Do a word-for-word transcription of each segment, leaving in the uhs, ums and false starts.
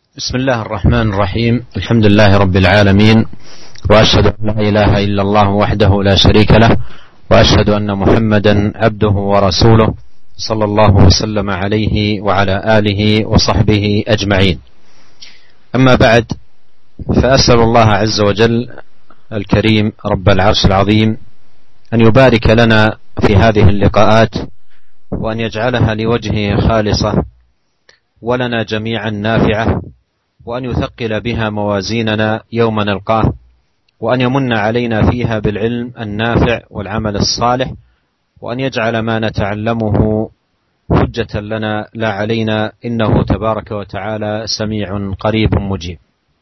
بسم الله الرحمن الرحيم. الحمد لله رب العالمين، وأشهد أن لا إله إلا الله وحده لا شريك له، وأشهد أن محمدا عبده ورسوله صلى الله وسلم عليه وعلى آله وصحبه أجمعين. أما بعد، فأسأل الله عز وجل الكريم رب العرش العظيم أن يبارك لنا في هذه اللقاءات، وأن يجعلها لوجهه خالصة ولنا جميعا نافعة، وأن يثقل بها موازيننا يوم نلقاه، وأن يمن علينا فيها بالعلم النافع والعمل الصالح، وأن يجعل ما نتعلمه حجة لنا لا علينا، إنه تبارك وتعالى سميع قريب مجيب.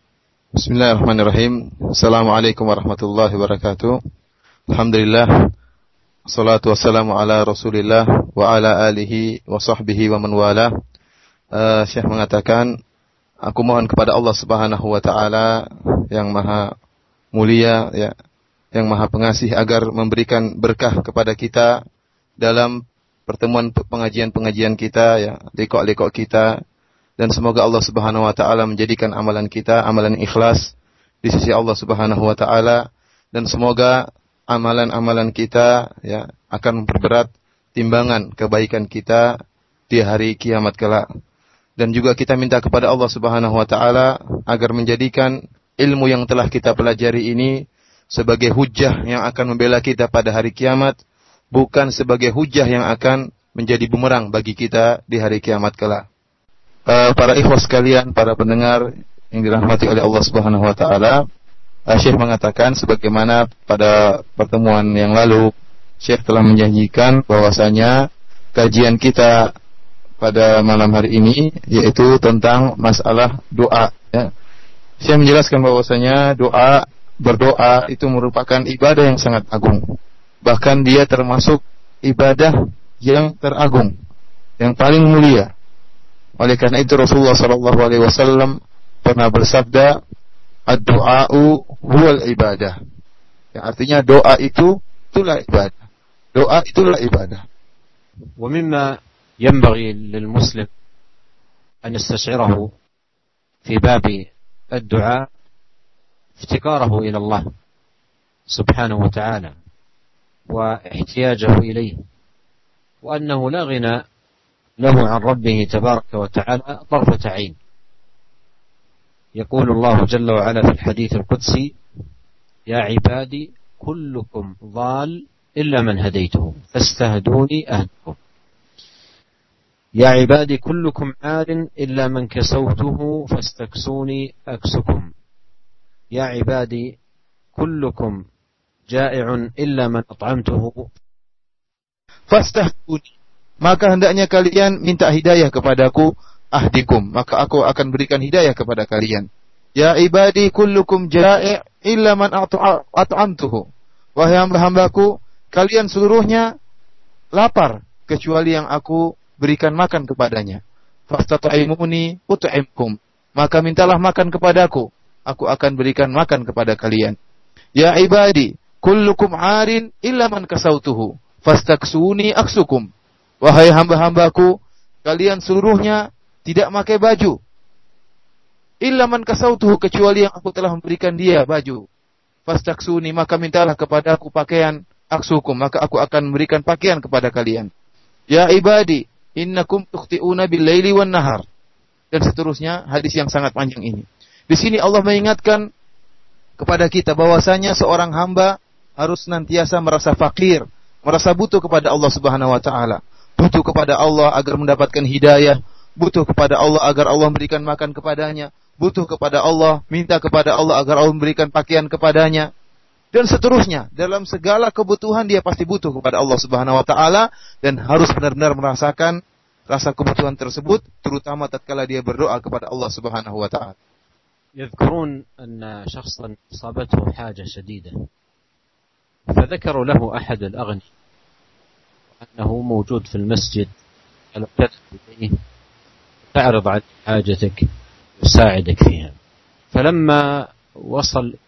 Bismillahirrahmanirrahim. Assalamualaikum warahmatullahi wabarakatuh. Alhamdulillah, salatu wassalamu ala rasulillah wa ala alihi wa sahbihi wa man wala. uh, Syekh mengatakan, aku mohon kepada Allah subhanahu wa ta'ala yang maha mulia, ya, yang maha pengasih, agar memberikan berkah kepada kita dalam pertemuan pengajian-pengajian kita, ya, liqa-liqa kita. Dan semoga Allah subhanahu wa ta'ala menjadikan amalan kita amalan ikhlas di sisi Allah subhanahu wa ta'ala. Dan semoga amalan-amalan kita, ya, akan memperberat timbangan kebaikan kita di hari kiamat kelak. Dan juga kita minta kepada Allah subhanahu wa ta'ala agar menjadikan ilmu yang telah kita pelajari ini sebagai hujjah yang akan membela kita pada hari kiamat, bukan sebagai hujjah yang akan menjadi bumerang bagi kita di hari kiamat kelak. Uh, para ikhwas sekalian, para pendengar yang dirahmati oleh Allah Subhanahu wa taala, uh, Syekh mengatakan sebagaimana pada pertemuan yang lalu Syekh telah menjanjikan bahwasanya kajian kita pada malam hari ini yaitu tentang masalah doa, ya. Syekh menjelaskan bahwasanya doa, berdoa itu merupakan ibadah yang sangat agung. Bahkan dia termasuk ibadah yang teragung, yang paling mulia. Oleh karena itu Rasulullah sallallahu alaihi wasallam pernah bersabda, ad-du'a'u huwal ibadah. Yang artinya doa itu itulah ibadah. Doa itulah ibadah. Wa mimma yanbaghi lil muslim an yastash'irahu fi babi ad-du'a iftikarahu ila Allah subhanahu wa ta'ala wa ihtiyajahu ilayhi, wa annahu la ghina له عن ربه تبارك وتعالى طرفة عين. يقول الله جل وعلا في الحديث القدسي: يا عبادي كلكم ضال إلا من هديته فاستهدوني أهدكم. يا عبادي كلكم عار إلا من كسوته فاستكسوني أكسكم. يا عبادي كلكم جائع إلا من أطعمته فاستهدوني. Maka hendaknya kalian minta hidayah kepadaku, ahdikum, maka aku akan berikan hidayah kepada kalian. Ya ibadi kullukum ja'i' illa man at'amtuhu. Wahai hamba-hambaku, kalian seluruhnya lapar kecuali yang aku berikan makan kepadanya. Fastata'imuni ut'imkum. Maka mintalah makan kepadaku, aku akan berikan makan kepada kalian. Ya ibadi kullukum 'arin illa man kasautuhu. Fastaksuni aksukum. Wahai hamba-hambaku, kalian seluruhnya tidak pakai baju. Illa man kasautuhu, kecuali yang aku telah memberikan dia baju. Fastaksuni, maka mintalah kepadaku pakaian, aksukum, maka aku akan memberikan pakaian kepada kalian. Ya ibadi, innakum tukhti'una bil-laili wan-nahar. Dan seterusnya, hadis yang sangat panjang ini. Di sini Allah mengingatkan kepada kita bahwasanya seorang hamba harus senantiasa merasa fakir, merasa butuh kepada Allah Subhanahu wa taala. Butuh kepada Allah agar mendapatkan hidayah, butuh kepada Allah agar Allah memberikan makan kepadanya, butuh kepada Allah, minta kepada Allah agar Allah memberikan pakaian kepadanya, dan seterusnya. Dalam segala kebutuhan dia pasti butuh kepada Allah Subhanahu wa taala, dan harus benar-benar merasakan rasa kebutuhan tersebut, terutama tatkala dia berdoa kepada Allah Subhanahu wa taala. يذكرون أن شخصا أصابته حاجة شديدة فذكروا له أحد الأغنياء أنه موجود في المسجد، فلو تذهب إليه تعرض عن حاجتك يساعدك فيها. فلما وصل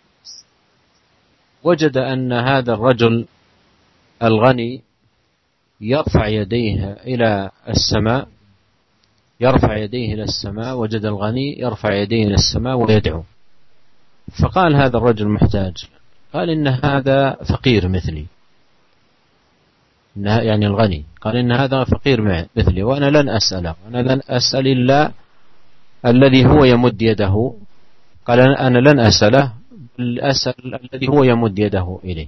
وجد أن هذا الرجل الغني يرفع يديه إلى السماء يرفع يديه إلى السماء وجد الغني يرفع يديه إلى السماء ويدعو. فقال هذا الرجل محتاج، قال إن هذا فقير مثلي، يعني الغني قال إن هذا فقير مثلي وأنا لن أسأله، أنا لن أسأل إلا الذي هو يمد يده. قال أنا لن أسأله بل أسأل الذي هو يمد يده إليه.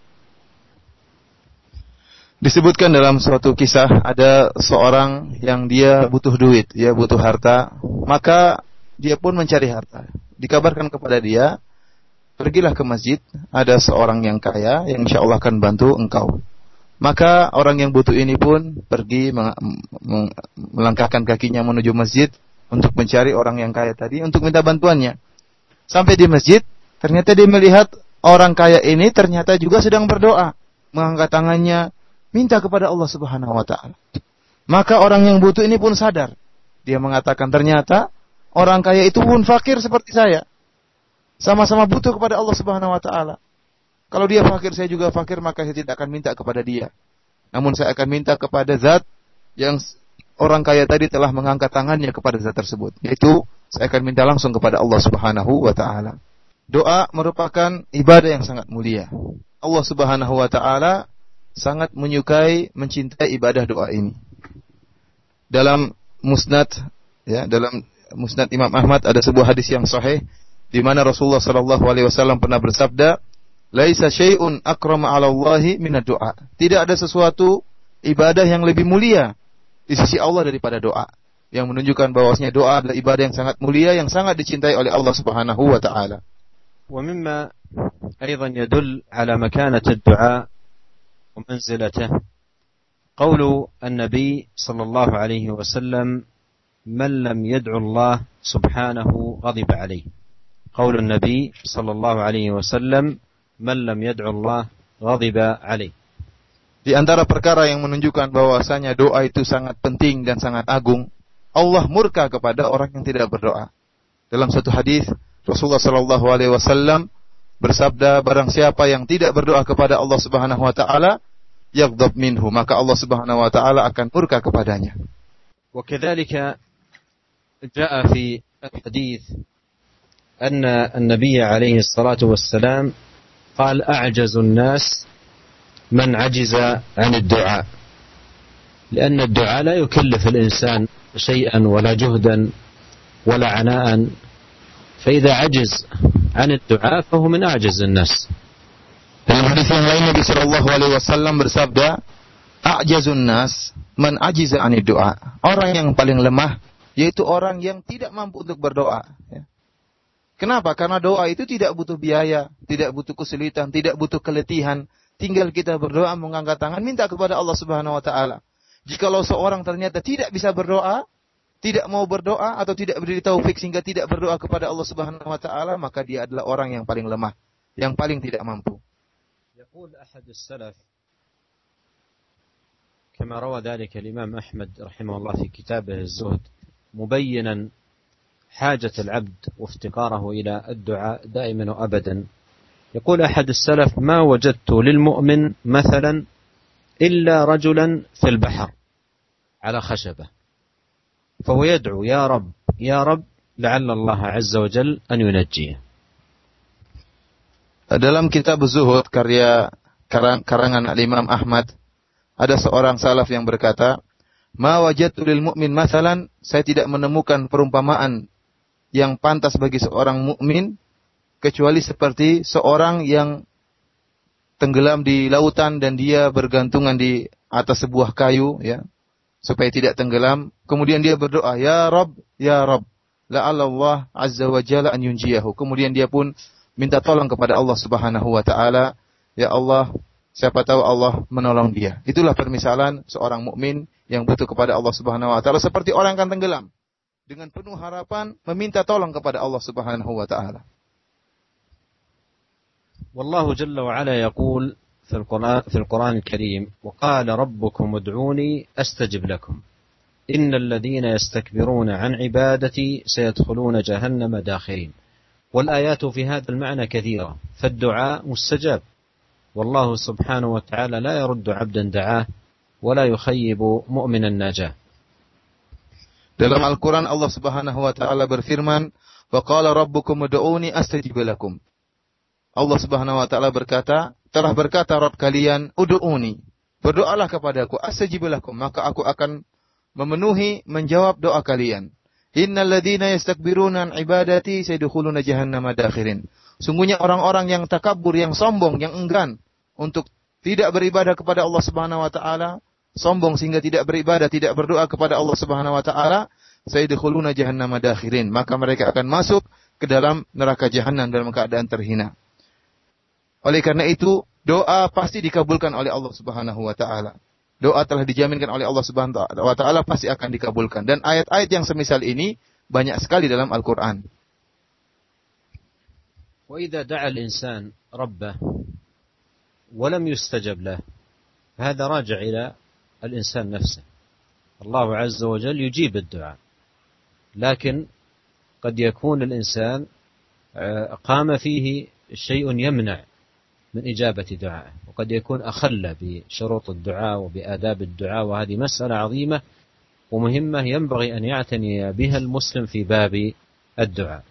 Disebutkan dalam suatu kisah ada seorang yang dia butuh duit, dia butuh harta, maka dia pun mencari harta. Dikabarkan kepada dia, pergilah ke masjid, ada seorang yang kaya yang insya Allah akan bantu engkau. Maka orang yang butuh ini pun pergi melangkahkan kakinya menuju masjid untuk mencari orang yang kaya tadi untuk minta bantuannya. Sampai di masjid, ternyata dia melihat orang kaya ini ternyata juga sedang berdoa, mengangkat tangannya minta kepada Allah Subhanahu wa taala. Maka orang yang butuh ini pun sadar. Dia mengatakan ternyata orang kaya itu pun fakir seperti saya. Sama-sama butuh kepada Allah Subhanahu wa taala. Kalau dia fakir, saya juga fakir, maka saya tidak akan minta kepada dia. Namun saya akan minta kepada zat yang orang kaya tadi telah mengangkat tangannya kepada zat tersebut. Yaitu saya akan minta langsung kepada Allah Subhanahu wa taala. Doa merupakan ibadah yang sangat mulia. Allah Subhanahu wa taala sangat menyukai, mencintai ibadah doa ini. Dalam musnad, ya, dalam musnad Imam Ahmad ada sebuah hadis yang sahih di mana Rasulullah sallallahu alaihi wasallam pernah bersabda, "Laisa syai'un akrama 'ala Allahi minad du'a." Tidak ada sesuatu ibadah yang lebih mulia di sisi Allah daripada doa. Yang menunjukkan bahwasanya doa adalah ibadah yang sangat mulia, yang sangat dicintai oleh Allah Subhanahu wa taala. Wa mimma aidan yadul 'ala makanati ad-du'a ومنزلته قول النبي صلى الله عليه وسلم من لم يدعو الله سبحانه غضب عليه. قول النبي صلى الله عليه وسلم من لم يدعو الله غضب عليه. Di antara perkara yang menunjukkan bahwasanya doa itu sangat penting dan sangat agung, Allah murka kepada orang yang tidak berdoa. Dalam satu hadis Rasulullah sallallahu alaihi wasallam bersabda, barang siapa yang tidak berdoa kepada Allah Subhanahu wa taala, yaghdab minhu, maka Allah Subhanahu wa taala akan murka kepadanya. Wa kadzalika jaa fi al-hadits anna an-nabiy alaihi salatu wassalam qala a'jazu an-nas man 'ajiza 'an ad-du'a. لأن الدعاء لا يكلف الإنسان شيئا ولا جهدا ولا عناء، فإذا عجز عن الدعاء فهو من أعجز الناس. Dalam hadis yang lain Nabi sallallahu alaihi wasallam bersabda, "A'jazun nas man ajiza 'anid du'a." Orang yang paling lemah yaitu orang yang tidak mampu untuk berdoa, ya. Kenapa? Karena doa itu tidak butuh biaya, tidak butuh kesulitan, tidak butuh keletihan. Tinggal kita berdoa, mengangkat tangan, minta kepada Allah Subhanahu wa taala. Jikalau seorang ternyata tidak bisa berdoa, tidak mau berdoa atau tidak berdiri taufik sehingga tidak berdoa kepada Allah Subhanahu wa taala, maka dia adalah orang yang paling lemah, yang paling tidak mampu. يقول أحد السلف كما روى ذلك الإمام أحمد رحمه الله في كتابه الزهد مبينا حاجة العبد وافتقاره إلى الدعاء دائما وأبدا. يقول أحد السلف ما وجدت للمؤمن مثلا إلا رجلا في البحر على خشبة فهو يدعو يا رب يا رب لعل الله عز وجل أن ينجيه. Dalam kitab Zuhud karya karangan Al-Imam Ahmad ada seorang salaf yang berkata, "Ma wajadtu lil mu'min mathalan," saya tidak menemukan perumpamaan yang pantas bagi seorang mukmin kecuali seperti seorang yang tenggelam di lautan dan dia bergantungan di atas sebuah kayu, ya, supaya tidak tenggelam. Kemudian dia berdoa, "Ya Rabb, ya Rabb, la'alla Allah azza wa jalla an yunjiyahu." Kemudian dia pun minta tolong kepada Allah Subhanahu wa taala, ya Allah, siapa tahu Allah menolong dia. Itulah permisalan seorang mukmin yang butuh kepada Allah Subhanahu wa taala seperti orang yang akan tenggelam dengan penuh harapan meminta tolong kepada Allah Subhanahu wa taala. Wallahu jalla wa ala yaqul في القرآن في القرآن الكريم وقال ربكم ادعوني أستجب لكم إن الذين يستكبرون عن عبادتي سيدخلون جهنم داخرين. والآيات في هذا المعنى كثيرة، فالدعاء مستجاب، والله سبحانه وتعالى لا يرد عبدا دعاه ولا يخيب مؤمنا ناجاه. Dalam Al-Quran Allah Subhanahu wa ta'ala berfirman, "Wa qala rabbukum ud'uni astajib lakum." Allah Subhanahu wa ta'ala berkata, telah berkata Rabb kalian, ud'uni, berdoalah kepadaku, astajib lakum, maka aku akan memenuhi, menjawab doa kalian. Innal ladzina yastakbiruna an ibadati sayadkhuluna jahannama dakhirin. Sungguhnya orang-orang yang takabur, yang sombong, yang enggan untuk tidak beribadah kepada Allah Subhanahu wa ta'ala, sombong sehingga tidak beribadah, tidak berdoa kepada Allah Subhanahu wa ta'ala, sayadkhuluna jahannama dakhirin, maka mereka akan masuk ke dalam neraka jahanam dalam keadaan terhina. Oleh karena itu, doa pasti dikabulkan oleh Allah Subhanahu wa ta'ala. Doa telah dijaminkan oleh Allah Subhanahu wa ta'ala pasti akan dikabulkan. Dan ayat-ayat yang semisal ini banyak sekali dalam Al-Qur'an. Wa idza da'a al-insan rabbah wa lam yustajab lahu, فهذا راجع إلى الإنسان نفسه. الله عز وجل يجيب الدعاء، لكن قد يكون الإنسان قام فيه شيء يمنع من إجابة دعائه، وقد يكون أخل بشروط الدعاء وبآداب الدعاء، وهذه مسألة عظيمة ومهمة ينبغي أن يعتني بها المسلم في باب الدعاء.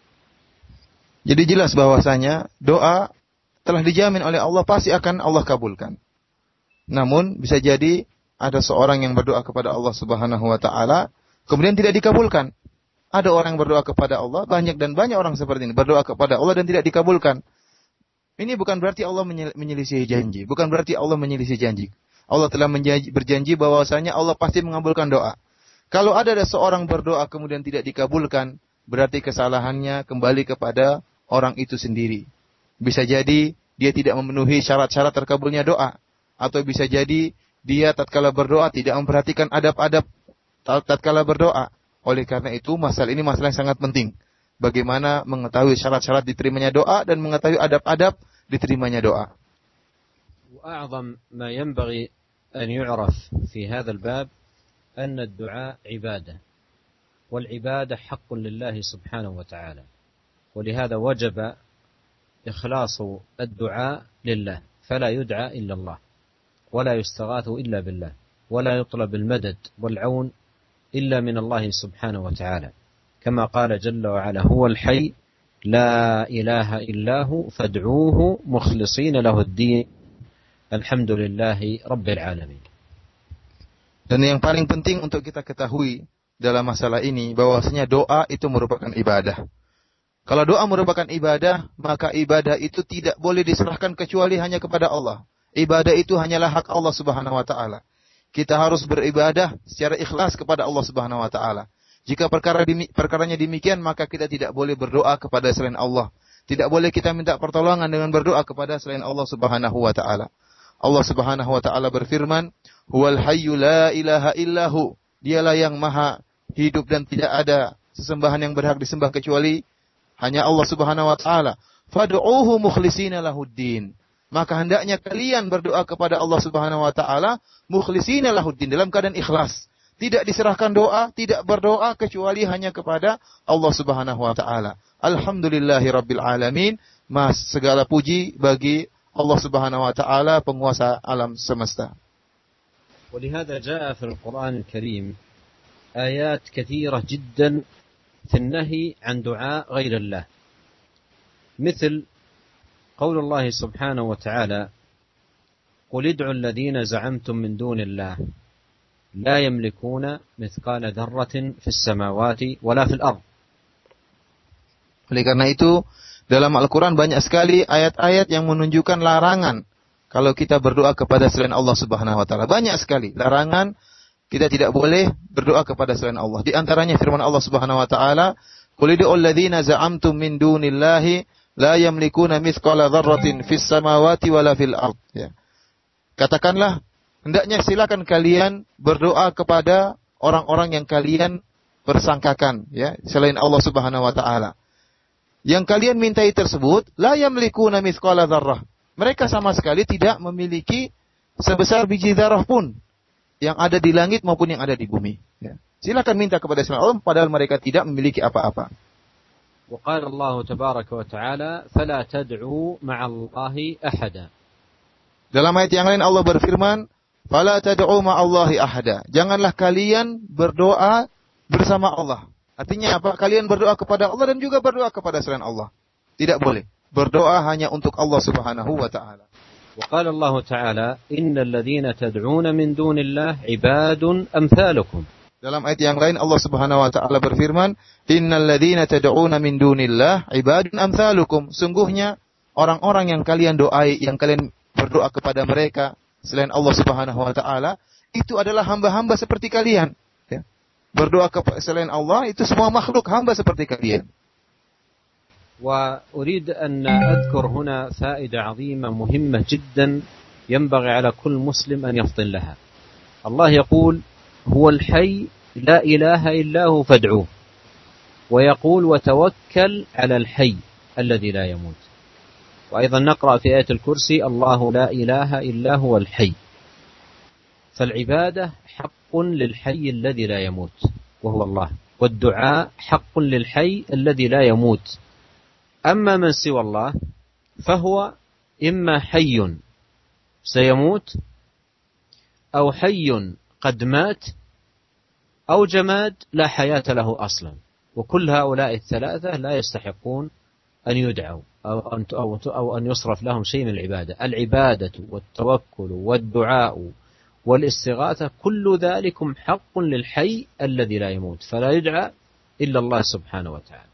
Jadi jelas bahwasanya doa telah dijamin oleh Allah pasti akan Allah kabulkan. Namun bisa jadi ada seorang yang berdoa kepada Allah Subhanahu wa ta'ala kemudian tidak dikabulkan. Ada orang yang berdoa kepada Allah, banyak dan banyak orang seperti ini berdoa kepada Allah dan tidak dikabulkan. Ini bukan berarti Allah menyelisih janji, bukan berarti Allah menyelisih janji. Allah telah menjanji, berjanji bahwasanya Allah pasti mengabulkan doa. Kalau ada seorang berdoa kemudian tidak dikabulkan, berarti kesalahannya kembali kepada orang itu sendiri. Bisa jadi dia tidak memenuhi syarat-syarat terkabulnya doa, atau bisa jadi dia tatkala berdoa tidak memperhatikan adab-adab tatkala berdoa. Oleh karena itu masalah ini masalah yang sangat penting. Bagaimana mengetahui syarat-syarat diterimanya doa dan mengetahui adab-adab diterimanya doa. وأعظم ما ينبغي أن يعرف في هذا الباب أن الدعاء عبادة، والعبادة حق لله سبحانه وتعالى، ولهذا وجب إخلاص الدعاء لله، فلا يدعى إلا الله، ولا يستغاث إلا بالله، ولا يطلب المدد والعون إلا من الله سبحانه وتعالى، كما قال جل وعلا: هو الحي لا إله إلا هو فادعوه مخلصين له الدين الحمد لله رب العالمين. Dan yang paling penting untuk kita ketahui dalam masalah ini bahwasanya doa itu merupakan ibadah. Kalau doa merupakan ibadah, maka ibadah itu tidak boleh diserahkan kecuali hanya kepada Allah. Ibadah itu hanyalah hak Allah Subhanahu wa ta'ala. Kita harus beribadah secara ikhlas kepada Allah Subhanahu wa ta'ala. Jika perkara dimi, perkaranya demikian, maka kita tidak boleh berdoa kepada selain Allah. Tidak boleh kita minta pertolongan dengan berdoa kepada selain Allah Subhanahu wa ta'ala. Allah Subhanahu wa ta'ala berfirman, "Huwal hayyu la ilaha illahu." Dialah yang maha hidup dan tidak ada sesembahan yang berhak disembah kecuali hanya Allah Subhanahu wa ta'ala. Fad'uuhu mukhlishina lahuddin. Maka hendaknya kalian berdoa kepada Allah Subhanahu wa ta'ala mukhlishina lahuddin, dalam keadaan ikhlas. Tidak diserahkan doa, tidak berdoa kecuali hanya kepada Allah Subhanahu wa ta'ala. Alhamdulillahi rabbil alamin. Mas segala puji bagi Allah Subhanahu wa ta'ala, penguasa alam semesta. ولهذا جاء في القرآن الكريم آيات كثيرة جدا في النهي عن دعاء غير الله، مثل قول الله سبحانه وتعالى: قل ادعوا الذين زعمتم من دون الله لا يملكون مثقال ذرة في السماوات ولا في الأرض. Oleh karena itu, dalam Al-Quran banyak sekali ayat-ayat yang menunjukkan larangan kalau kita berdoa kepada selain Allah Subhanahu wa ta'ala. Banyak sekali larangan kita tidak boleh berdoa kepada selain Allah. Di antaranya firman Allah Subhanahu wa ta'ala, "Qul ud'u alladzina za'amtum min dunillahi la yamlikuna mithqala dzarratin fis samawati wala fil ard." Ya. Katakanlah, hendaknya silakan kalian berdoa kepada orang-orang yang kalian persangkakan, ya, selain Allah Subhanahu wa ta'ala. Yang kalian mintai tersebut, la yamlikuna mithqala dzarrah. Mereka sama sekali tidak memiliki sebesar biji zarah pun yang ada di langit maupun yang ada di bumi. Ya. Silakan minta kepada selain Allah padahal mereka tidak memiliki apa-apa. Wa qala Allah tabaraka wa ta'ala, "Fala tad'u ma'allahi ahada." Dalam ayat yang lain Allah berfirman, "Fala tad'u ma'allahi ahada." Janganlah kalian berdoa bersama Allah. Artinya apa? Kalian berdoa kepada Allah dan juga berdoa kepada selain Allah. Tidak boleh. Berdoa hanya untuk Allah Subhanahu wa taala. وقال الله تعالى إن الذين تدعون من دون الله عباد أمثالكم. Dalam ayat yang lain Allah Subhanahu wa taala berfirman, "Innal ladzina tad'una min dunillah ibadun amtsalukum." Sungguhnya orang-orang yang kalian doai, yang kalian berdoa kepada mereka selain Allah Subhanahu wa taala, itu adalah hamba-hamba seperti kalian. Ya. Berdoa kepada selain Allah itu semua makhluk hamba seperti kalian. وأريد أن أذكر هنا فائدة عظيمة مهمة جدا ينبغي على كل مسلم أن يفطن لها. الله يقول هو الحي لا إله إلا هو فادعوه، ويقول وتوكل على الحي الذي لا يموت. وأيضا نقرأ في آية الكرسي الله لا إله إلا هو الحي. فالعبادة حق للحي الذي لا يموت وهو الله، والدعاء حق للحي الذي لا يموت. أما من سوى الله فهو إما حي سيموت أو حي قد مات أو جماد لا حياة له أصلا، وكل هؤلاء الثلاثة لا يستحقون أن يدعوا أو أن أو أن يصرف لهم شيء من العبادة. العبادة والتوكل والدعاء والاستغاثة كل ذلك حق للحي الذي لا يموت، فلا يدعى إلا الله سبحانه وتعالى.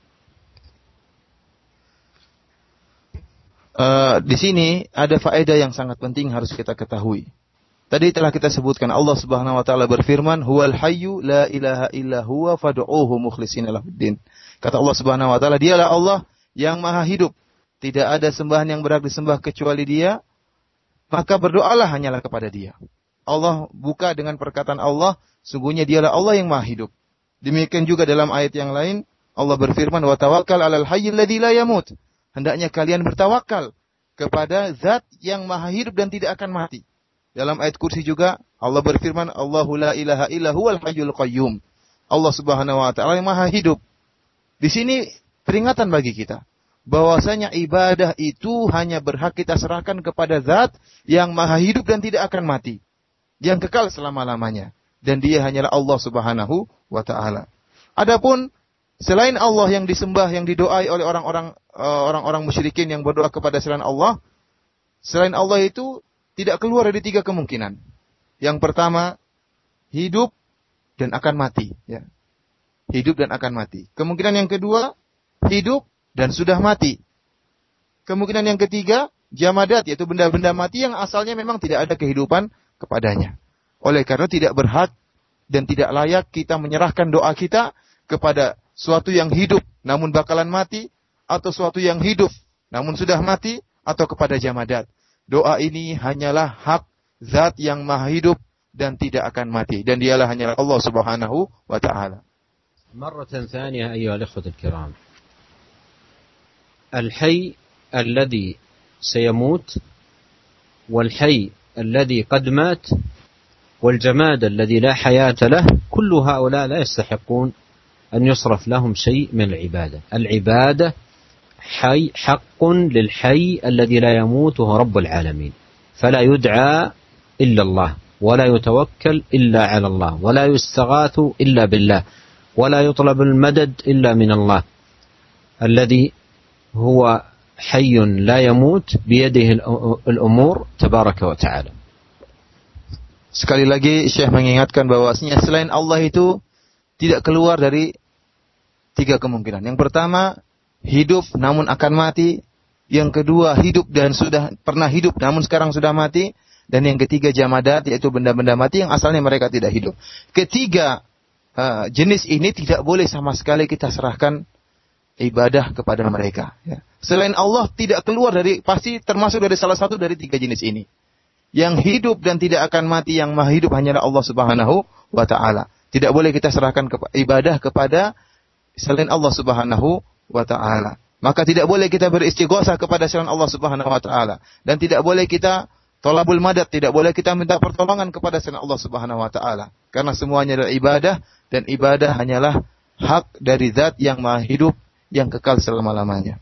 Uh, di sini ada faedah yang sangat penting harus kita ketahui. Tadi telah kita sebutkan Allah Subhanahu wa taala berfirman, "Huwal hayyu la ilaha illa huwa fad'uuhu mukhlishina lahuddin." Kata Allah Subhanahu wa taala, Dialah Allah yang Maha hidup. Tidak ada sembahan yang berhak disembah kecuali Dia, maka berdoalah hanyalah kepada Dia. Allah buka dengan perkataan Allah, sungguhnya Dialah Allah yang Maha hidup. Demikian juga dalam ayat yang lain Allah berfirman, "Wa tawakkal 'alal hayyil ladzi la yamut." Hendaknya kalian bertawakal kepada zat yang maha hidup dan tidak akan mati. Dalam ayat kursi juga Allah berfirman, Allahu la ilaha illa huwal hayyul qayyum. Allah Subhanahu wa taala yang maha hidup. Di sini peringatan bagi kita bahwasanya ibadah itu hanya berhak kita serahkan kepada zat yang maha hidup dan tidak akan mati, yang kekal selama-lamanya, dan Dia hanyalah Allah Subhanahu wa taala. Adapun selain Allah yang disembah, yang didoai oleh orang-orang uh, orang-orang musyrikin yang berdoa kepada selain Allah, selain Allah itu tidak keluar dari tiga kemungkinan. Yang pertama, hidup dan akan mati. Ya. Hidup dan akan mati. Kemungkinan yang kedua, hidup dan sudah mati. Kemungkinan yang ketiga, jamadat, yaitu benda-benda mati yang asalnya memang tidak ada kehidupan kepadanya. Oleh karena tidak berhak dan tidak layak kita menyerahkan doa kita kepada suatu yang hidup namun bakalan mati, atau suatu yang hidup namun sudah mati, atau kepada jamadat. Doa ini hanyalah hak zat yang maha hidup dan tidak akan mati, dan Dialah hanyalah Allah Subhanahu wa taala. Marratan tsaniyah ayyuhal ikhwatul kiram. Al-hayy alladhi sayamut wal hayy alladhi qad mat wal jamad alladhi la hayata lahu, kullu haula la yastahiqun أن يصرف لهم شيء من العبادة. العبادة حي حق للحي الذي لا يموت وهو رب العالمين، فلا يدعى إلا الله، ولا يتوكل إلا على الله، ولا يستغاث إلا بالله، ولا يطلب المدد إلا من الله الذي هو حي لا يموت بيده الأمور تبارك وتعالى. Sekali lagi Syekh mengingatkan bahwasanya selain Allah itu tidak keluar dari tiga kemungkinan. Yang pertama, hidup namun akan mati. Yang kedua, hidup dan sudah pernah hidup namun sekarang sudah mati. Dan yang ketiga, jamadat, yaitu benda-benda mati yang asalnya mereka tidak hidup. Ketiga uh, jenis ini tidak boleh sama sekali kita serahkan ibadah kepada mereka. Ya. Selain Allah tidak keluar dari, pasti termasuk dari salah satu dari tiga jenis ini. Yang hidup dan tidak akan mati, yang maha hidup hanyalah Allah Subhanahu wa taala. Tidak boleh kita serahkan ke, ibadah kepada selain Allah Subhanahu wa taala. Maka tidak boleh kita beristighosah kepada selain Allah Subhanahu wa taala, dan tidak boleh kita thalabul madad, tidak boleh kita minta pertolongan kepada selain Allah Subhanahu wa taala, karena semuanya adalah ibadah, dan ibadah hanyalah hak dari zat yang maha hidup yang kekal selama-lamanya.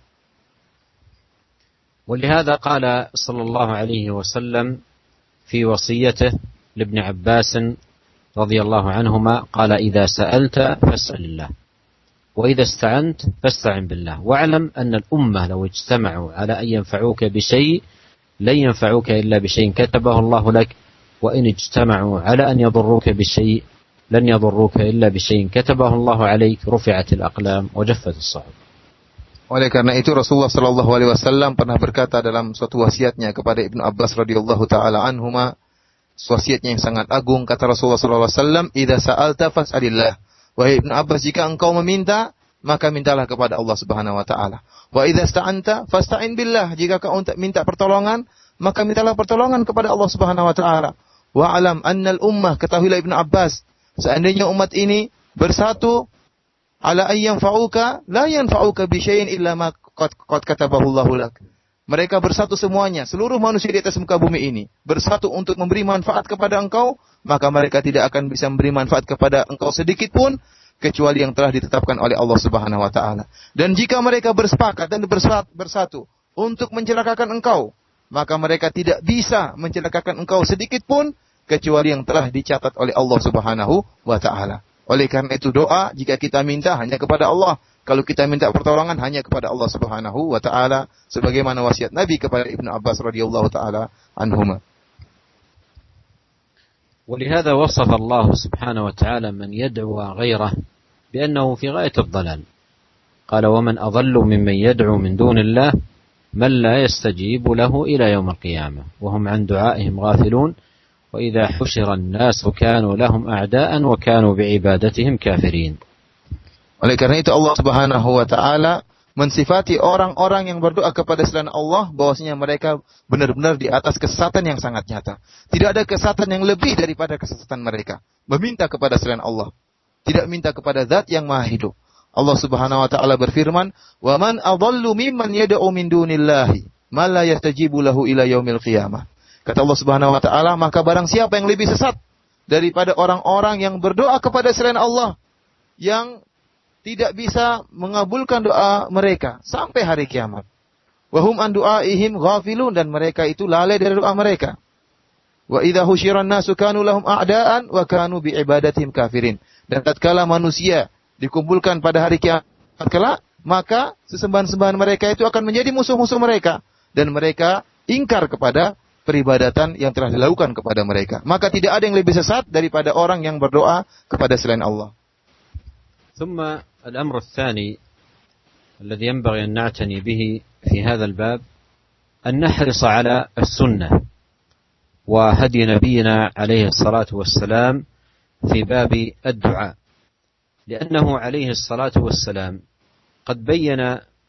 ولهذا قال صلى الله عليه وسلم في وصيته لابن عباس رضي الله عنهما قال إذا سألت فاسأل الله وإذا استعنت فاستعن بالله واعلم أن الأمة لو اجتمعوا على أن ينفعوك بشيء لن ينفعوك إلا بشيء كتبه الله لك وإن اجتمعوا على أن يضروك بشيء لن يضروك إلا بشيء كتبه الله عليك رفعت الأقلام وجفت الصحف. Oleh karena itu Rasulullah sallallahu alaihi wasallam pernah berkata dalam suatu wasiatnya kepada Ibnu Abbas radhiyallahu taala anhuma, wasiatnya yang sangat agung, kata Rasulullah sallallahu alaihi wasallam, "Idza sa'alta fas'alillah." Wahai Ibnu Abbas, jika engkau meminta, maka mintalah kepada Allah Subhanahu wa taala. Wa idza sta'anta fasta'in billah. Jika kau minta pertolongan, maka mintalah pertolongan kepada Allah Subhanahu wa taala. Wa alam annal ummah, ketahuilah Ibnu Abbas, seandainya umat ini bersatu ala ayyan fa'uka la yanfa'uka bi syai'in illa ma qad qad katabahu Allahu lak. Mereka bersatu semuanya, seluruh manusia di atas muka bumi ini bersatu untuk memberi manfaat kepada engkau, maka mereka tidak akan bisa memberi manfaat kepada engkau sedikit pun kecuali yang telah ditetapkan oleh Allah Subhanahu wa taala. Dan jika mereka bersepakat dan bersatu untuk mencelakakan engkau, maka mereka tidak bisa mencelakakan engkau sedikit pun kecuali yang telah dicatat oleh Allah Subhanahu wa taala. Oleh karena itu doa jika kita minta hanya kepada Allah, kalau kita minta pertolongan hanya kepada Allah Subhanahu wa taala, sebagaimana wasiat Nabi kepada Ibnu Abbas radhiyallahu taala anhuma. ولهذا وصف الله سبحانه وتعالى من يدعو غيره بأنه في غاية الضلال. قال ومن أضل ممن يدعو من دون الله من لا يستجيب له إلى يوم القيامة وهم عن دعائهم غافلون وإذا حشر الناس كانوا لهم أعداء وكانوا بعبادتهم كافرين. Oleh karena itu Allah Subhanahu wa taala mensifati orang-orang yang berdoa kepada selain Allah bahwasanya mereka benar-benar di atas kesesatan yang sangat nyata. Tidak ada kesesatan yang lebih daripada kesesatan mereka. Meminta kepada selain Allah, tidak minta kepada Zat yang Maha Hidup. Allah Subhanahu wa taala berfirman, "Wa man adallu mimman yad'u min dunillahi ma la yastajibu lahu ila yaumil qiyamah." Kata Allah Subhanahu wa taala, maka barang siapa yang lebih sesat daripada orang-orang yang berdoa kepada selain Allah yang tidak bisa mengabulkan doa mereka sampai hari kiamat. Wa hum an du'aihim ghafilun, dan mereka itu lalai dari doa mereka. Wa idza husyiran nasu kanu lahum a'daan wa kanu bi ibadatihim kafirin. Dan tatkala manusia dikumpulkan pada hari kiamat kelak, maka sesembahan-sembahan mereka itu akan menjadi musuh-musuh mereka dan mereka ingkar kepada peribadatan yang telah dilakukan kepada mereka. Maka tidak ada yang lebih sesat daripada orang yang berdoa kepada selain Allah. ثم الأمر الثاني الذي ينبغي أن نعتني به في هذا الباب أن نحرص على السنة وهدي نبينا عليه الصلاة والسلام في باب الدعاء، لأنه عليه الصلاة والسلام قد بين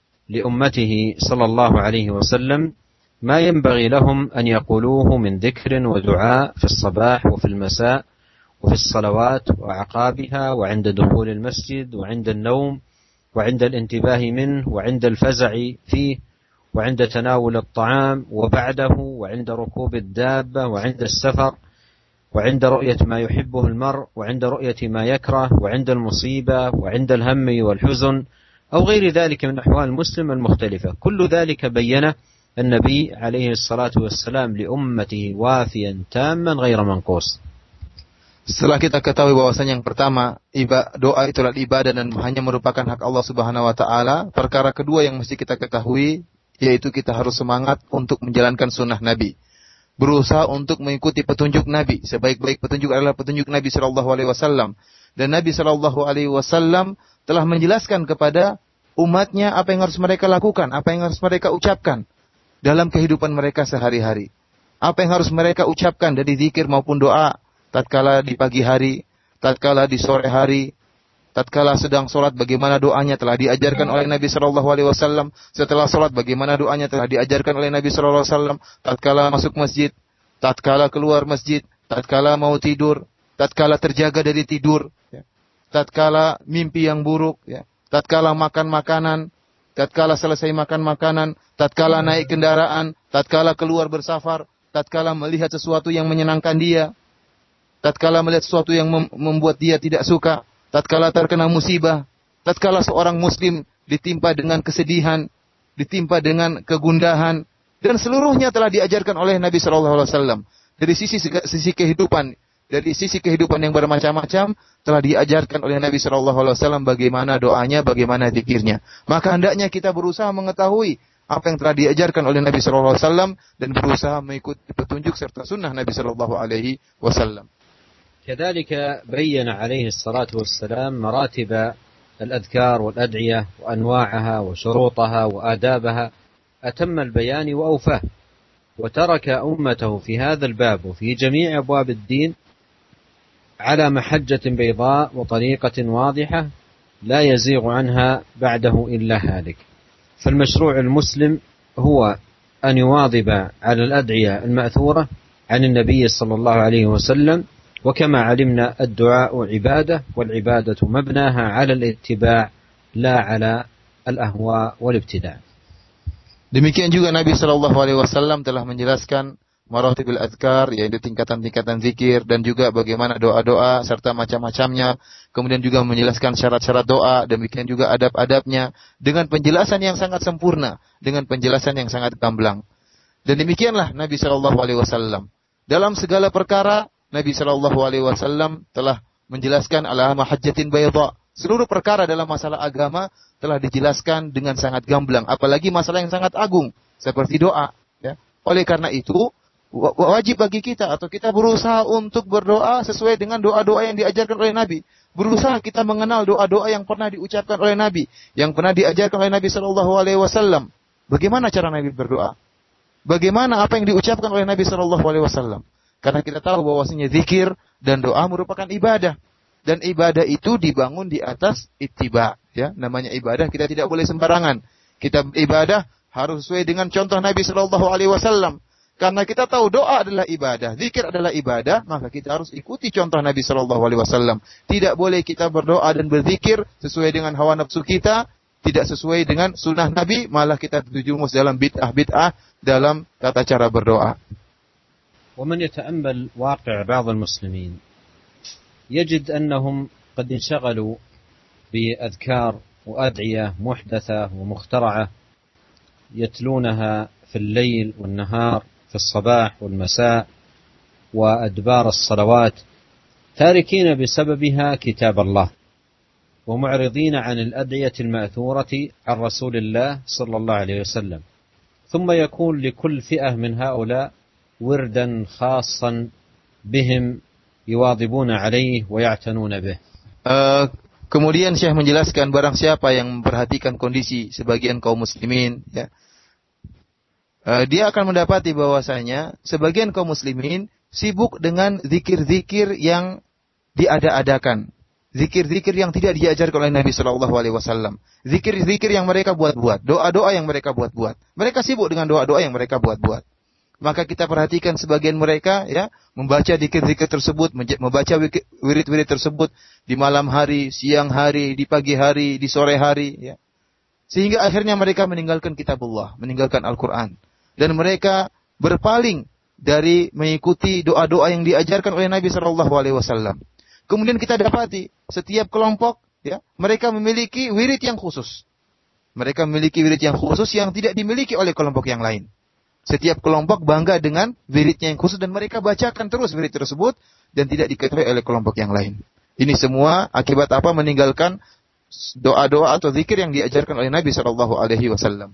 لأمته صلى الله عليه وسلم ما ينبغي لهم أن يقولوه من ذكر ودعاء في الصباح وفي المساء وفي الصلوات وعقابها وعند دخول المسجد وعند النوم وعند الانتباه منه وعند الفزع فيه وعند تناول الطعام وبعده وعند ركوب الدابة وعند السفر وعند رؤية ما يحبه المرء وعند رؤية ما يكره وعند المصيبة وعند الهم والحزن أو غير ذلك من أحوال المسلم المختلفة. كل ذلك بينه النبي عليه الصلاة والسلام لأمته وافيا تاما غير منقوص. Setelah kita ketahui bahwasanya yang pertama, doa itulah ibadah dan hanya merupakan hak Allah Subhanahu wa taala, perkara kedua yang mesti kita ketahui yaitu kita harus semangat untuk menjalankan sunnah Nabi. Berusaha untuk mengikuti petunjuk Nabi. Sebaik-baik petunjuk adalah petunjuk Nabi sallallahu alaihi wasallam. Dan Nabi sallallahu alaihi wasallam telah menjelaskan kepada umatnya apa yang harus mereka lakukan, apa yang harus mereka ucapkan dalam kehidupan mereka sehari-hari. Apa yang harus mereka ucapkan dari zikir maupun doa tatkala di pagi hari, tatkala di sore hari, tatkala sedang sholat bagaimana doanya telah diajarkan oleh Nabi sallallahu alaihi wasallam. Setelah sholat bagaimana doanya telah diajarkan oleh Nabi sallallahu alaihi wasallam. Tatkala masuk masjid, tatkala keluar masjid, tatkala mau tidur, tatkala terjaga dari tidur, ya. Tatkala mimpi yang buruk, ya. Tatkala makan makanan, tatkala selesai makan makanan, tatkala naik kendaraan, tatkala keluar bersafar, tatkala melihat sesuatu yang menyenangkan dia, tatkala melihat sesuatu yang mem- membuat dia tidak suka, tatkala terkena musibah, tatkala seorang muslim ditimpa dengan kesedihan, ditimpa dengan kegundahan, dan seluruhnya telah diajarkan oleh Nabi sallallahu alaihi wasallam dari sisi sisi kehidupan, dari sisi kehidupan yang bermacam-macam telah diajarkan oleh Nabi shallallahu alaihi wasallam bagaimana doanya, bagaimana zikirnya. Maka hendaknya kita berusaha mengetahui apa yang telah diajarkan oleh Nabi shallallahu alaihi wasallam dan berusaha mengikuti petunjuk serta sunnah Nabi shallallahu alaihi wasallam. كذلك بين عليه الصلاة والسلام مراتب الأذكار والأدعية وأنواعها وشروطها وآدابها أتم البيان وأوفاه، وترك أمته في هذا الباب وفي جميع أبواب الدين على محجة بيضاء وطريقة واضحة لا يزيغ عنها بعده إلا هالك. فالمشروع المسلم هو أن يواظب على الأدعية المأثورة عن النبي صلى الله عليه وسلم، وكما علمنا الدعاء عبادة، والعبادة مبناها على الاتباع لا على الأهواء والابتداع. Demikian juga Nabi shallallahu alaihi wasallam telah menjelaskan maratibul azkar, yaitu tingkatan-tingkatan zikir, dan juga bagaimana doa-doa serta macam-macamnya. Kemudian juga menjelaskan syarat-syarat doa, demikian juga adab-adabnya dengan penjelasan yang sangat sempurna, dengan penjelasan yang sangat gamblang. Dan demikianlah Nabi shallallahu alaihi wasallam dalam segala perkara. Nabi shallallahu alaihi wasallam telah menjelaskan ala mahajjatin bayda. Seluruh perkara dalam masalah agama telah dijelaskan dengan sangat gamblang, apalagi masalah yang sangat agung seperti doa, ya. Oleh karena itu wajib bagi kita atau kita berusaha untuk berdoa sesuai dengan doa-doa yang diajarkan oleh Nabi. Berusaha kita mengenal doa-doa yang pernah diucapkan oleh Nabi, yang pernah diajarkan oleh Nabi shallallahu alaihi wasallam. Bagaimana cara Nabi berdoa? Bagaimana apa yang diucapkan oleh Nabi shallallahu alaihi wasallam? Karena kita tahu bahwasanya zikir dan doa merupakan ibadah. Dan ibadah itu dibangun di atas ittiba, ya. Namanya ibadah, kita tidak boleh sembarangan. Kita ibadah harus sesuai dengan contoh Nabi sallallahu alaihi wasallam. Karena kita tahu doa adalah ibadah, zikir adalah ibadah, maka kita harus ikuti contoh Nabi sallallahu alaihi wasallam. Tidak boleh kita berdoa dan berzikir sesuai dengan hawa nafsu kita, tidak sesuai dengan sunnah Nabi, malah kita terjerumus dalam bid'ah-bid'ah dalam tata cara berdoa. ومن يتأمل واقع بعض المسلمين يجد أنهم قد انشغلوا بأذكار وأدعية محدثة ومخترعة يتلونها في الليل والنهار، في الصباح والمساء وأدبار الصلوات، تاركين بسببها كتاب الله ومعرضين عن الأدعية المأثورة عن رسول الله صلى الله عليه وسلم. ثم يكون لكل فئة من هؤلاء وردا خاصا بهم يواظبون عليه ويعتنون به. Uh, kemudian Syekh menjelaskan barang siapa yang memperhatikan kondisi sebagian kaum muslimin, ya, uh, dia akan mendapati bahwasanya sebagian kaum muslimin sibuk dengan zikir-zikir yang diada-adakan, zikir-zikir yang tidak diajarkan oleh Nabi Shallallahu Alaihi Wasallam, zikir-zikir yang mereka buat-buat, doa-doa yang mereka buat-buat. Mereka sibuk dengan doa-doa yang mereka buat-buat. Maka kita perhatikan sebagian mereka, ya, membaca zikir-zikir tersebut, membaca wirid-wirid tersebut di malam hari, siang hari, di pagi hari, di sore hari, ya. Sehingga akhirnya mereka meninggalkan kitabullah, meninggalkan Al-Quran. Dan mereka berpaling dari mengikuti doa-doa yang diajarkan oleh Nabi Shallallahu Alaihi Wasallam. Kemudian kita dapati setiap kelompok, ya, mereka memiliki wirid yang khusus. Mereka memiliki wirid yang khusus yang tidak dimiliki oleh kelompok yang lain. Setiap kelompok bangga dengan wiridnya yang khusus dan mereka bacakan terus wirid tersebut dan tidak diketahui oleh kelompok yang lain. Ini semua akibat apa? Meninggalkan doa-doa atau zikir yang diajarkan oleh Nabi sallallahu alaihi wasallam.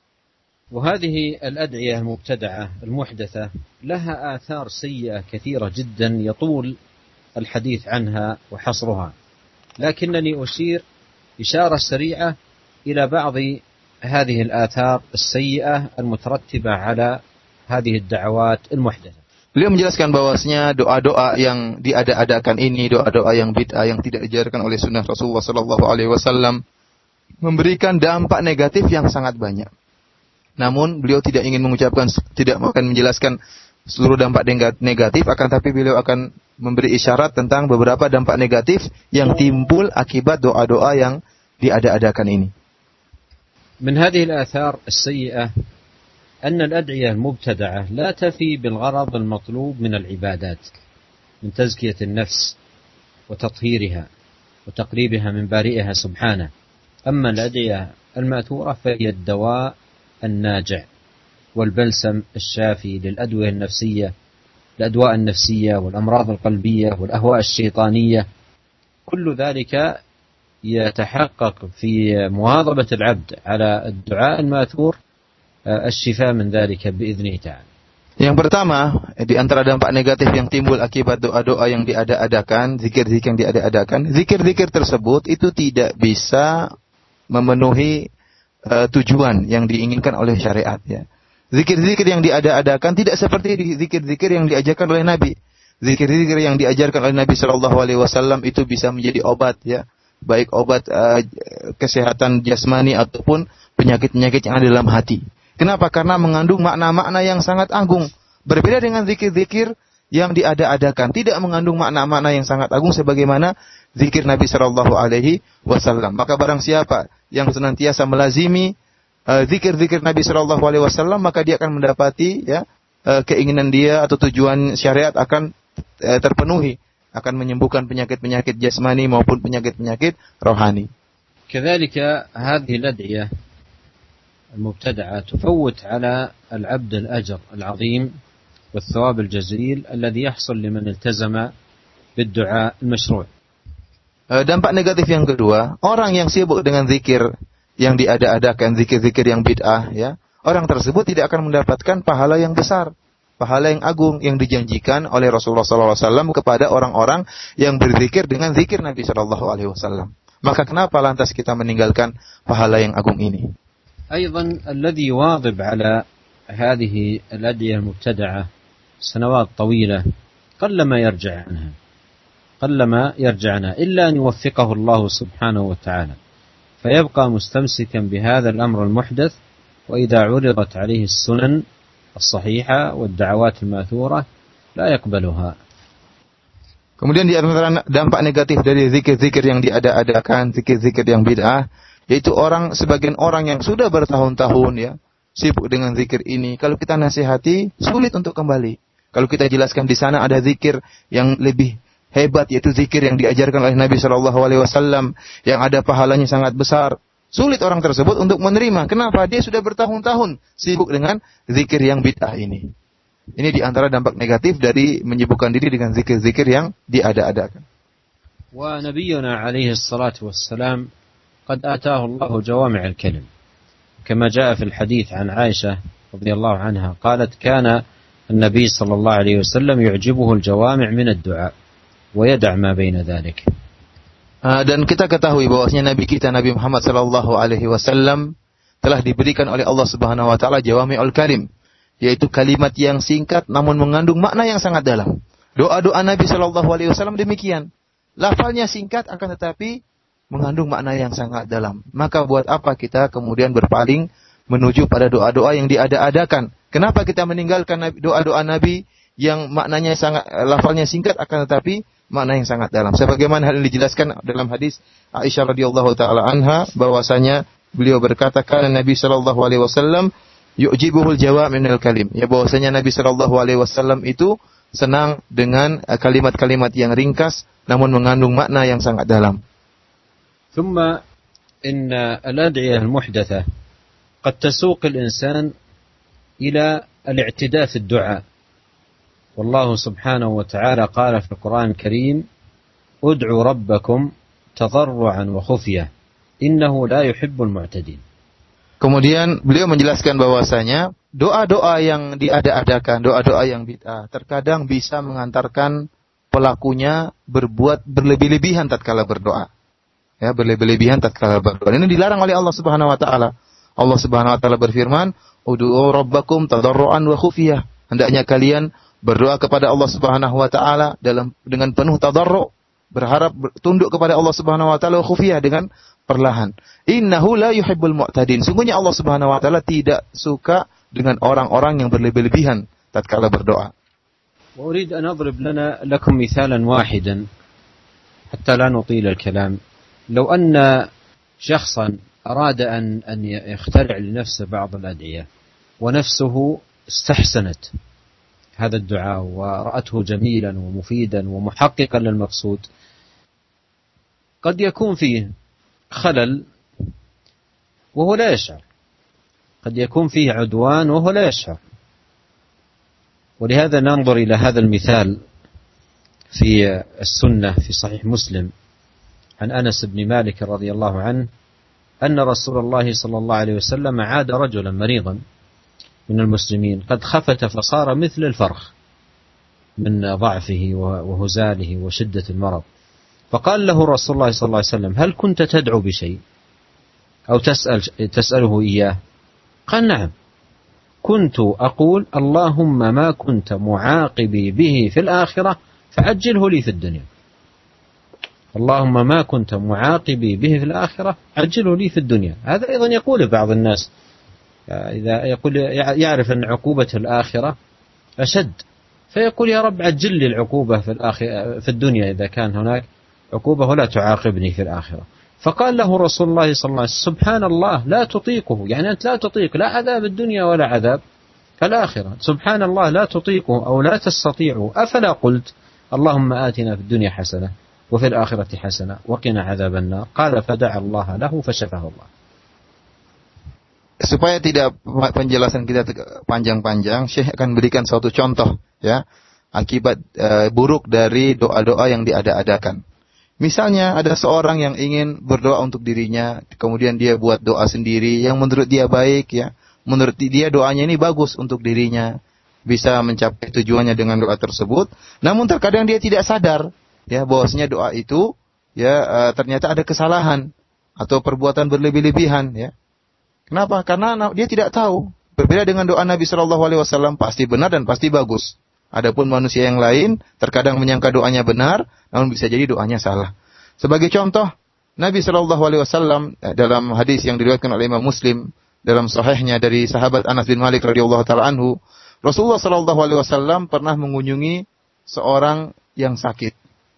وهذه الأدعية المبتدعة المحدثة لها آثار سيئة كثيرة جدا يطول الحديث عنها وحصرها، لكنني أشير إشارة سريعة إلى بعض هذه الآثار السيئة المترتبة على هذه الدعوات المحدثة. Beliau menjelaskan bahwasanya doa-doa yang diada-adakan ini, doa-doa yang bid'ah yang tidak diajarkan oleh sunnah Rasulullah sallallahu alaihi wasallam memberikan dampak negatif yang sangat banyak. Namun beliau tidak ingin mengucapkan, tidak akan menjelaskan seluruh dampak negatif, akan tapi beliau akan memberi isyarat tentang beberapa dampak negatif yang timbul akibat doa-doa yang diada-adakan ini. من هذه الآثار السيئة أن الأدعية المبتدعة لا تفي بالغرض المطلوب من العبادات من تزكية النفس وتطهيرها وتقريبها من بارئها سبحانه. أما الأدعية المأثورة فهي الدواء الناجع والبلسم الشافي للأدوية النفسية الأدواء النفسية والأمراض القلبية والأهواء الشيطانية، كل ذلك يتحقق في مواظبة العبد على الدعاء الماثور الشفاء من ذلك بإذنه تعالى. Yang pertama, di antara dampak negatif yang timbul akibat doa-doa yang diada-adakan, zikir-zikir yang diada-adakan, zikir-zikir tersebut itu tidak bisa memenuhi uh, tujuan yang diinginkan oleh syariat, ya. Zikir-zikir yang diada-adakan tidak seperti zikir-zikir yang diajarkan oleh Nabi. Zikir-zikir yang diajarkan oleh Nabi Shallallahu Alaihi Wasallam itu bisa menjadi obat, ya, baik obat uh, kesehatan jasmani ataupun penyakit-penyakit yang ada dalam hati. Kenapa? Karena mengandung makna-makna yang sangat agung. Berbeda dengan zikir-zikir yang diada-adakan, tidak mengandung makna-makna yang sangat agung sebagaimana zikir Nabi Shallallahu Alaihi Wasallam. Maka barang siapa yang senantiasa melazimi uh, zikir-zikir Nabi Shallallahu Alaihi Wasallam, maka dia akan mendapati, ya, uh, keinginan dia atau tujuan syariat akan uh, terpenuhi, akan menyembuhkan penyakit-penyakit jasmani maupun penyakit-penyakit rohani. كذلك هذه الأدعية المبتدعة تفوت على العبد الأجر العظيم والثواب الجزيل الذي يحصل لمن التزم بالدعاء المشروع. Dampak negatif yang kedua, orang yang sibuk dengan zikir yang diada-adakan, zikir-zikir yang bid'ah, ya, orang tersebut tidak akan mendapatkan pahala yang besar, pahala yang agung yang dijanjikan oleh Rasulullah shallallahu alaihi wasallam kepada orang-orang yang berzikir dengan zikir Nabi shallallahu alaihi wasallam. Maka kenapa lantas kita meninggalkan pahala yang agung ini? أيضا الذي يواظب على هذه الأدعية المبتدعة سنوات طويلة قلما يرجع عنها قلما يرجع عنها إلا أن يوفقه الله سبحانه وتعالى فيبقى مستمسكا بهذا الأمر المحدث، وإذا عرضت عليه السنن الصحيحة والدعوات الماثورة لا يقبلها. Kemudian di antara dampak negatif dari zikir-zikir yang diada-adakan, zikir-zikir yang bid'ah, yaitu orang, sebagian orang yang sudah bertahun-tahun, ya, sibuk dengan zikir ini, kalau kita nasihati sulit untuk kembali. Kalau kita jelaskan di sana ada zikir yang lebih hebat, yaitu zikir yang diajarkan oleh Nabi Shallallahu Alaihi Wasallam yang ada pahalanya sangat besar, sulit orang tersebut untuk menerima. Kenapa? Dia sudah bertahun-tahun sibuk dengan zikir yang bid'ah ini. Ini di antara dampak negatif dari menyibukkan diri dengan zikir-zikir yang diada-adakan. Wa nabiyuna alaihi salatu wassalam قد آتاه الله جوامع الكلم كما جاء في الحديث عن عائشة رضي الله عنها قالت كان النبي صلى الله عليه وسلم يعجبه الجوامع من الدعاء ويدع ما بين ذلك. Dan kita ketahui bahwasanya Nabi kita Nabi Muhammad sallallahu alaihi wasallam telah diberikan oleh Allah Subhanahu wa taala jawami'ul kalim, yaitu kalimat yang singkat namun mengandung makna yang sangat dalam. Doa-doa Nabi sallallahu alaihi wasallam demikian. Lafalnya singkat akan tetapi mengandung makna yang sangat dalam. Maka buat apa kita kemudian berpaling menuju pada doa-doa yang diada-adakan? Kenapa kita meninggalkan doa-doa Nabi yang maknanya sangat, lafalnya singkat akan tetapi makna yang sangat dalam? Sebagaimana hal ini dijelaskan dalam hadis Aisyah radhiyallahu taala anha, bahwasanya beliau berkata, kana Nabi sallallahu alaihi wasallam yu'jibuhul jawami'ul kalim. Ya, bahwasanya Nabi sallallahu alaihi wasallam itu senang dengan kalimat-kalimat yang ringkas namun mengandung makna yang sangat dalam. ثم إن الأدعية المحدثة قد تسوق الإنسان إلى الاعتداء في الدعاء، والله سبحانه وتعالى قال في القرآن الكريم ادعوا ربكم تضرعا وخفية إنه لا يحب المعتدين. Kemudian beliau menjelaskan bahwasanya doa-doa yang diada-adakan, doa-doa yang bid'ah terkadang bisa mengantarkan pelakunya berbuat berlebih-lebihan tatkala berdoa. Ya, berlebih-lebihan tatkala berdoa. Ini dilarang oleh Allah Subhanahu wa taala. Allah Subhanahu wa taala berfirman, "Ud'u rabbakum tadarruan wa khufiyah." Hendaknya kalian berdoa kepada Allah Subhanahu wa taala dalam dengan penuh tadarru', berharap tunduk kepada Allah Subhanahu wa taala, wa khufiyah dengan perlahan. Innahu la yuhibbul mu'tadin. Sungguhnya Allah Subhanahu wa taala tidak suka dengan orang-orang yang berlebih-lebihan tatkala berdoa. Wa urid an adrib lana lakum mithalan wahidan hatta la nutil al-kalam. لو أن شخصا أراد أن أن يخترع لنفسه بعض الأدعية ونفسه استحسنت هذا الدعاء ورأته جميلا ومفيدا ومحققا للمقصود، قد يكون فيه خلل وهو لا يشعر، قد يكون فيه عدوان وهو لا يشعر، ولهذا ننظر إلى هذا المثال في السنة في صحيح مسلم عن أنس بن مالك رضي الله عنه أن رسول الله صلى الله عليه وسلم عاد رجلا مريضا من المسلمين قد خفت فصار مثل الفرخ من ضعفه وهزاله وشدة المرض، فقال له رسول الله صلى الله عليه وسلم: هل كنت تدعو بشيء أو تسأل تسأله إياه؟ قال: نعم، كنت أقول اللهم ما كنت معاقبي به في الآخرة فعجله لي في الدنيا. اللهم ما كنت معاقبي به في الآخرة عجله لي في الدنيا. هذا أيضا يقول بعض الناس إذا يقول يعرف أن عقوبة الآخرة أشد، فيقول يا رب عجل لي العقوبة في الآخرة في الدنيا إذا كان هناك عقوبة ولا تعاقبني في الآخرة. فقال له رسول الله صلى الله عليه وسلم: سبحان الله لا تطيقه، يعني أنت لا تطيق لا عذاب الدنيا ولا عذاب الآخرة، سبحان الله لا تطيقه أو لا تستطيعه، أفلا قلت اللهم آتنا في الدنيا حسنة وفي الآخرة حسنة وقنا عذاب النار. قال فدعا الله له فشفاه الله. Supaya tidak penjelasan kita panjang-panjang, Syekh akan berikan suatu contoh ya akibat e, buruk dari doa-doa yang diada-adakan. Misalnya ada seorang yang ingin berdoa untuk dirinya, kemudian dia buat doa sendiri yang menurut dia baik ya, menurut dia doanya ini bagus untuk dirinya, bisa mencapai tujuannya dengan doa tersebut. Namun terkadang dia tidak sadar ya bahwasanya doa itu ya e, ternyata ada kesalahan atau perbuatan berlebih-lebihan ya. Kenapa? Karena dia tidak tahu. Berbeda dengan doa Nabi shallallahu alaihi wasallam, pasti benar dan pasti bagus. Adapun manusia yang lain terkadang menyangka doanya benar, namun bisa jadi doanya salah. Sebagai contoh, Nabi shallallahu alaihi wasallam dalam hadis yang diriwayatkan oleh Imam Muslim dalam sahihnya dari sahabat Anas bin Malik radhiyallahu taala anhu, Rasulullah shallallahu alaihi wasallam pernah mengunjungi seorang yang sakit.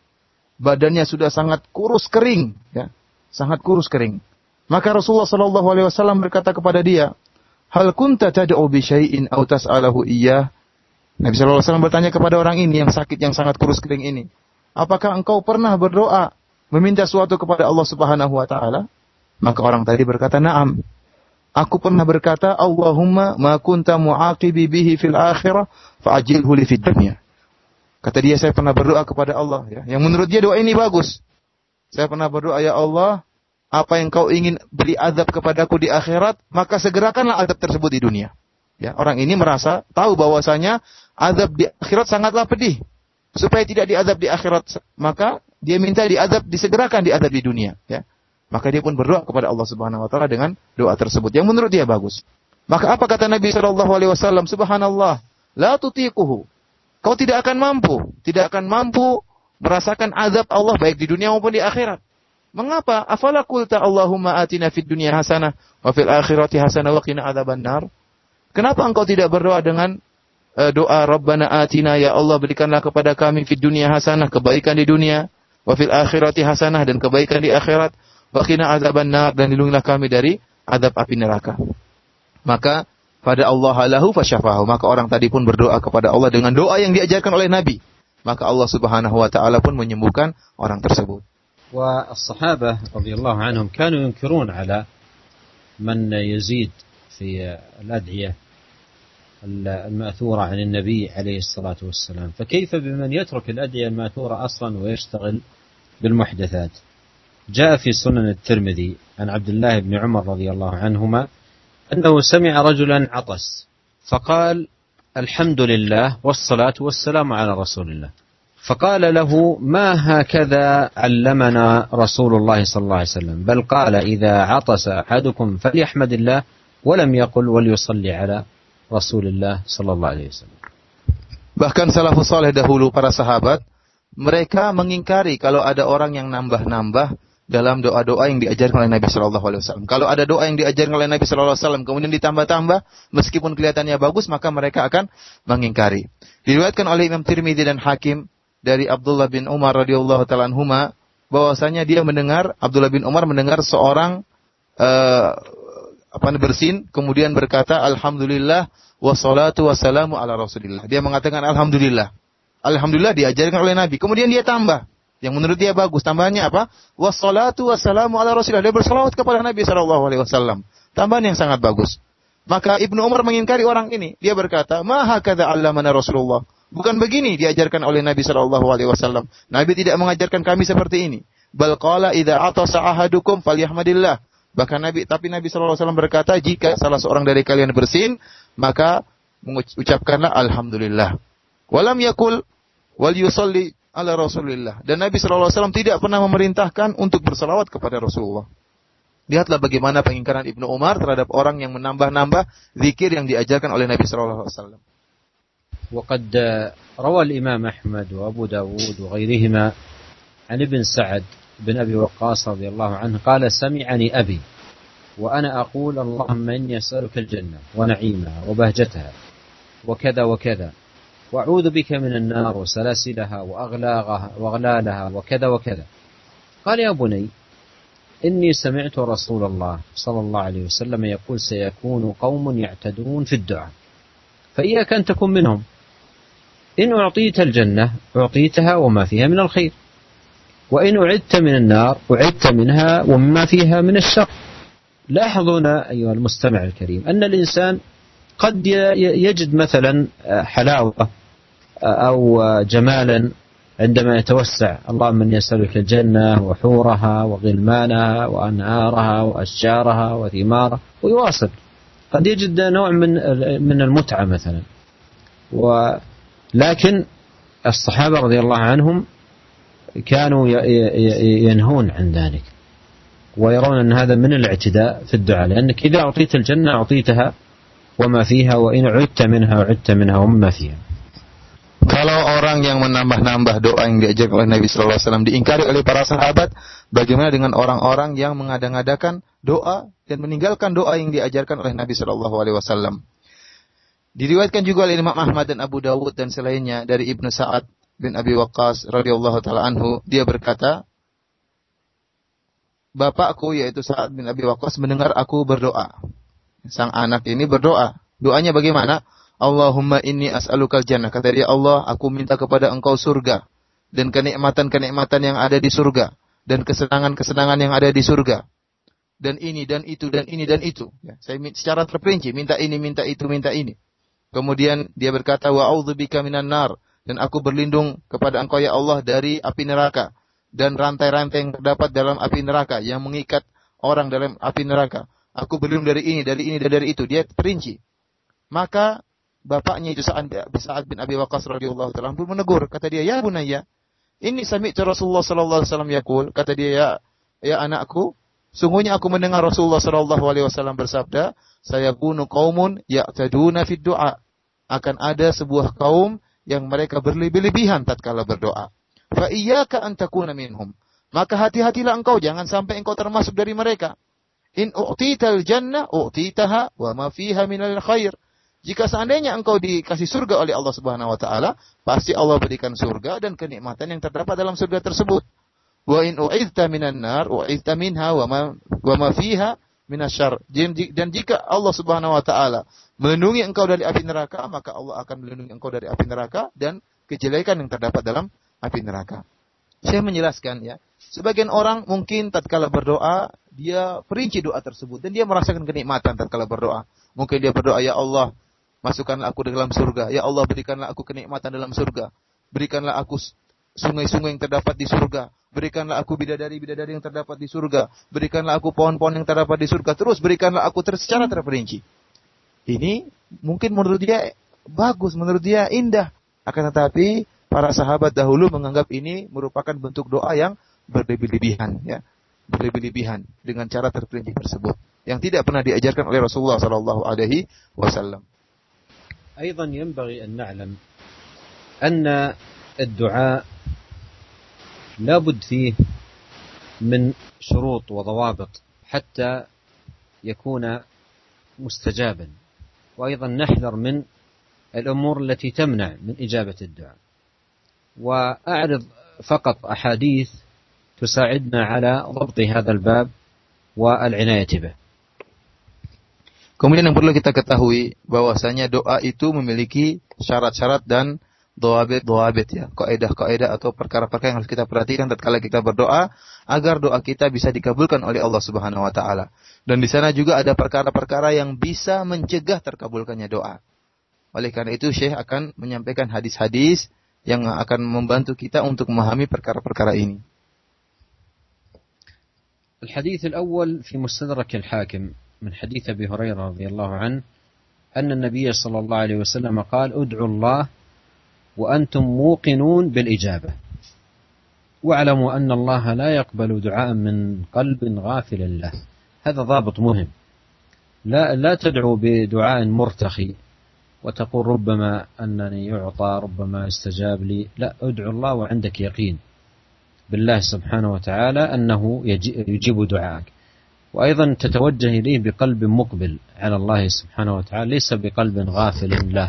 Badannya sudah sangat kurus kering, ya, sangat kurus kering. Maka Rasulullah sallallahu alaihi wasallam berkata kepada dia, "Hal kunta tad'u bi syai'in aw tas'alahu iyyah?" Nabi sallallahu alaihi wasallam bertanya kepada orang ini yang sakit yang sangat kurus kering ini, "Apakah engkau pernah berdoa meminta sesuatu kepada Allah Subhanahu wa taala?" Maka orang tadi berkata, "Na'am. Aku pernah berkata, Allahumma ma kunta mu'aqibi bihi fil akhirah fa'ajilhu li fid dunya." Kata dia, saya pernah berdoa kepada Allah ya, yang menurut dia doa ini bagus. Saya pernah berdoa, ya Allah, apa yang kau ingin beri azab kepadaku di akhirat, maka segerakanlah azab tersebut di dunia. Ya, orang ini merasa tahu bahwasanya azab di akhirat sangatlah pedih. Supaya tidak diazab di akhirat, maka dia minta diazab disegerakan diazab di dunia. Ya, maka dia pun berdoa kepada Allah Subhanahu Wa Taala dengan doa tersebut yang menurut dia bagus. Maka apa kata Nabi Shallallahu Alaihi Wasallam? Subhanallah, la tutiquhu. Kau tidak akan mampu, tidak akan mampu merasakan azab Allah baik di dunia maupun di akhirat. Mengapa? Afala qulta Allahumma atina fid dunya hasanah wa fil akhirati hasanah wa qina adzabannar? Kenapa engkau tidak berdoa dengan uh, doa Rabbana atina, ya Allah berikanlah kepada kami fid dunya hasanah, kebaikan di dunia, wa fil akhirati hasanah, dan kebaikan di akhirat, wa qina adzabannar, dan lindungilah kami dari azab api neraka. Maka pada Allah lahu fasyafahu, maka orang tadi pun berdoa kepada Allah dengan doa yang diajarkan oleh Nabi. Maka Allah Subhanahu wa taala pun menyembuhkan orang tersebut. والصحابة رضي الله عنهم كانوا ينكرون على من يزيد في الأدعية المأثورة عن النبي عليه الصلاة والسلام، فكيف بمن يترك الأدعية المأثورة أصلا ويشتغل بالمحدثات؟ جاء في سنن الترمذي عن عبد الله بن عمر رضي الله عنهما أنه سمع رجلا عطس فقال الحمد لله والصلاة والسلام على رسول الله، فقال له ما هكذا علمنا رسول الله صلى الله عليه وسلم، بل قال إذا عطس أحدكم فليحمد الله ولم يقل وليصلي على رسول الله صلى الله عليه وسلم. Bahkan salafus saleh dahulu, para sahabat, mereka mengingkari kalau ada orang yang nambah-nambah dalam doa-doa yang diajarkan oleh Nabi Shallallahu Alaihi Wasallam. Kalau ada doa yang diajarkan oleh Nabi Shallallahu Alaihi Wasallam kemudian ditambah-tambah, meskipun kelihatannya bagus, maka mereka akan mengingkari. Diriwayatkan oleh Imam Tirmidzi dan Hakim dari Abdullah bin Umar radhiyallahu ta'ala anhuma, bahwasanya dia mendengar, Abdullah bin Umar mendengar seorang uh, apa bersin, kemudian berkata alhamdulillah wassalatu wassalamu ala rasulillah. Dia mengatakan alhamdulillah. Alhamdulillah diajarkan oleh Nabi. Kemudian dia tambah yang menurut dia bagus. Tambahannya apa? Wassalatu wassalamu ala rasulillah. Dia bersalawat kepada Nabi sallallahu alaihi wasallam. Tambahan yang sangat bagus. Maka Ibnu Umar mengingkari orang ini. Dia berkata, "Ma hakadha 'allamana Rasulullah." Bukan begini diajarkan oleh Nabi sallallahu alaihi wasallam. Nabi tidak mengajarkan kami seperti ini. Bal qala idza atasa ahadukum falyahmadillah. Bahkan Nabi tapi Nabi sallallahu alaihi wasallam berkata, jika salah seorang dari kalian bersin, maka mengucapkanlah alhamdulillah. Walam yakul wal yusalli ala Rasulillah. Dan Nabi sallallahu alaihi wasallam tidak pernah memerintahkan untuk bersalawat kepada Rasulullah. Lihatlah bagaimana pengingkaran Ibnu Umar terhadap orang yang menambah-nambah zikir yang diajarkan oleh Nabi sallallahu alaihi wasallam. وقد روى الإمام أحمد وأبو داود وغيرهما عن ابن سعد بن أبي وقاص رضي الله عنه قال سمعني أبي وأنا أقول اللهم إني أسألك الجنة ونعيمها وبهجتها وكذا وكذا وأعوذ بك من النار وسلاسلها وأغلاغها وأغلالها وكذا وكذا. قال يا بني إني سمعت رسول الله صلى الله عليه وسلم يقول سيكون قوم يعتدون في الدعاء فإياك أن تكون منهم. إن أعطيت الجنة أعطيتها وما فيها من الخير وإن أعدت من النار أعدت منها ومما فيها من الشر. لاحظون أيها المستمع الكريم أن الإنسان قد يجد مثلا حلاوة أو جمالا عندما يتوسع اللهم إني أسألك الجنة وحورها وغلمانها وأنهارها وأشجارها وثمارها ويواصل. قد يجد نوع من من المتعة مثلا. ولكن الصحابة رضي الله عنهم كانوا ينهون عن ذلك ويرون أن هذا من الاعتداء في الدعاء لأنك إذا أعطيت الجنة أعطيتها وما فيها وإن عدت منها عدت منها وما فيها. Kalau orang yang menambah-nambah doa yang diajarkan oleh Nabi sallallahu alaihi wasallam diingkari oleh para sahabat, bagaimana dengan orang-orang yang mengada-ngadakan doa dan meninggalkan doa yang diajarkan oleh Nabi sallallahu alaihi wasallam? Diriwayatkan juga oleh Imam Ahmad dan Abu Dawud dan selainnya dari Ibnu Sa'ad bin Abi Waqqas radhiyallahu taala anhu, dia berkata, bapakku yaitu Sa'ad bin Abi Waqqas mendengar aku berdoa. Sang anak ini berdoa. Doanya bagaimana? Allahumma inni as'alukal jannah. Kata dia, Allah, aku minta kepada engkau surga. Dan kenikmatan-kenikmatan yang ada di surga. Dan kesenangan-kesenangan yang ada di surga. Dan ini, dan itu, dan ini, dan itu. Ya, saya secara terperinci, minta ini, minta itu, minta ini. Kemudian dia berkata, wa'udzubika minan nar. Dan aku berlindung kepada engkau ya Allah dari api neraka. Dan rantai-rantai yang terdapat dalam api neraka. Yang mengikat orang dalam api neraka. Aku berlindung dari ini, dari ini, dan dari itu. Dia perinci. Maka bapaknya itu Sa'ad bin Abi Waqqas radhiyallahu ta'ala pun menegur. Kata dia, ya bunayya, ini sami'tu Rasulullah sallallahu alaihi wasallam yaqul. Kata dia, ya, ya anakku, sungguhnya aku mendengar Rasulullah sallallahu alaihi wasallam bersabda, sayakunu qaumun ya'taduna fid du'a. Akan ada sebuah kaum yang mereka berlebih-lebihan tatkala berdoa. Fa iyyaka an takuna minhum. Maka hati-hatilah engkau, jangan sampai engkau termasuk dari mereka. In u'tital jannah u'titaha wa ma fiha minal khair. Jika seandainya engkau dikasih surga oleh Allah Subhanahu wa taala, pasti Allah berikan surga dan kenikmatan yang terdapat dalam surga tersebut. Wa in u'idta minan nar u'idta minha wa ma wa ma fiha minasyarr. Dan jika Allah Subhanahu wa taala melindungi engkau dari api neraka, maka Allah akan melindungi engkau dari api neraka dan kejelekan yang terdapat dalam api neraka. Saya menjelaskan ya. Sebagian orang mungkin tatkala berdoa, dia perinci doa tersebut dan dia merasakan kenikmatan tatkala berdoa. Mungkin dia berdoa, ya Allah, masukkanlah aku dalam surga. Ya Allah, berikanlah aku kenikmatan dalam surga. Berikanlah aku sungai-sungai yang terdapat di surga. Berikanlah aku bidadari-bidadari yang terdapat di surga. Berikanlah aku pohon-pohon yang terdapat di surga. Terus berikanlah aku ter- secara terperinci. Ini mungkin menurut dia bagus, menurut dia indah. Akan tetapi para sahabat dahulu menganggap ini merupakan bentuk doa yang berlebih-lebihan, ya, berlebih-lebihan dengan cara terperinci tersebut, yang tidak pernah diajarkan oleh Rasulullah Sallallahu Alaihi Wasallam. أيضا ينبغي أن نعلم أن الدعاء لا بد فيه من شروط وضوابط حتى يكون مستجابا، وأيضا نحذر من الأمور التي تمنع من إجابة الدعاء. وأعرض فقط أحاديث تساعدنا على ضبط هذا الباب والعناية به. Kemudian yang perlu kita ketahui bahwasanya doa itu memiliki syarat-syarat dan dhawabit-dhawabit ya, kaidah-kaidah atau perkara-perkara yang harus kita perhatikan tatkala kita berdoa agar doa kita bisa dikabulkan oleh Allah Subhanahu wa taala. Dan di sana juga ada perkara-perkara yang bisa mencegah terkabulkannya doa. Oleh karena itu Syekh akan menyampaikan hadis-hadis yang akan membantu kita untuk memahami perkara-perkara ini. الحديث الأول في مستدرك الحاكم من حديث أبي هريرة رضي الله عنه أن النبي صلى الله عليه وسلم قال ادعوا الله وأنتم موقنون بالإجابة واعلموا أن الله لا يقبل دعاء من قلب غافل له. هذا ضابط مهم. لا لا تدعو بدعاء مرتخي وتقول ربما أنني يعطى ربما استجاب لي. لا، ادعو الله وعندك يقين بالله سبحانه وتعالى أنه يجيب دعاءك، وأيضا تتوجه إليه بقلب مقبل على الله سبحانه وتعالى ليس بقلب غافل له.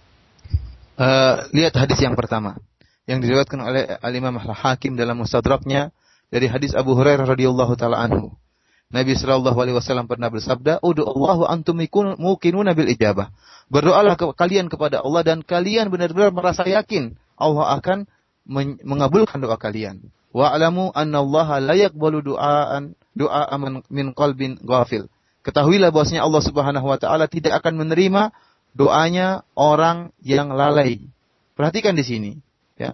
Uh, lihat hadis yang pertama yang diriwayatkan oleh Al-Imam Al-Hakim dalam Mustadraknya dari hadis Abu Hurairah radhiyallahu taala anhu. Nabi sallallahu alaihi wasallam pernah bersabda, "Ud'u Allahu antum muqinuna bil ijabah." Berdoalah ke- kalian kepada Allah dan kalian benar-benar merasa yakin Allah akan men- mengabulkan doa kalian. Wa'lamu anna Allah la yaqbalu du'aan du'a min qalbin ghafil. Ketahuilah bahwasanya Allah Subhanahu wa taala tidak akan menerima doanya orang yang lalai. Perhatikan di sini, ya.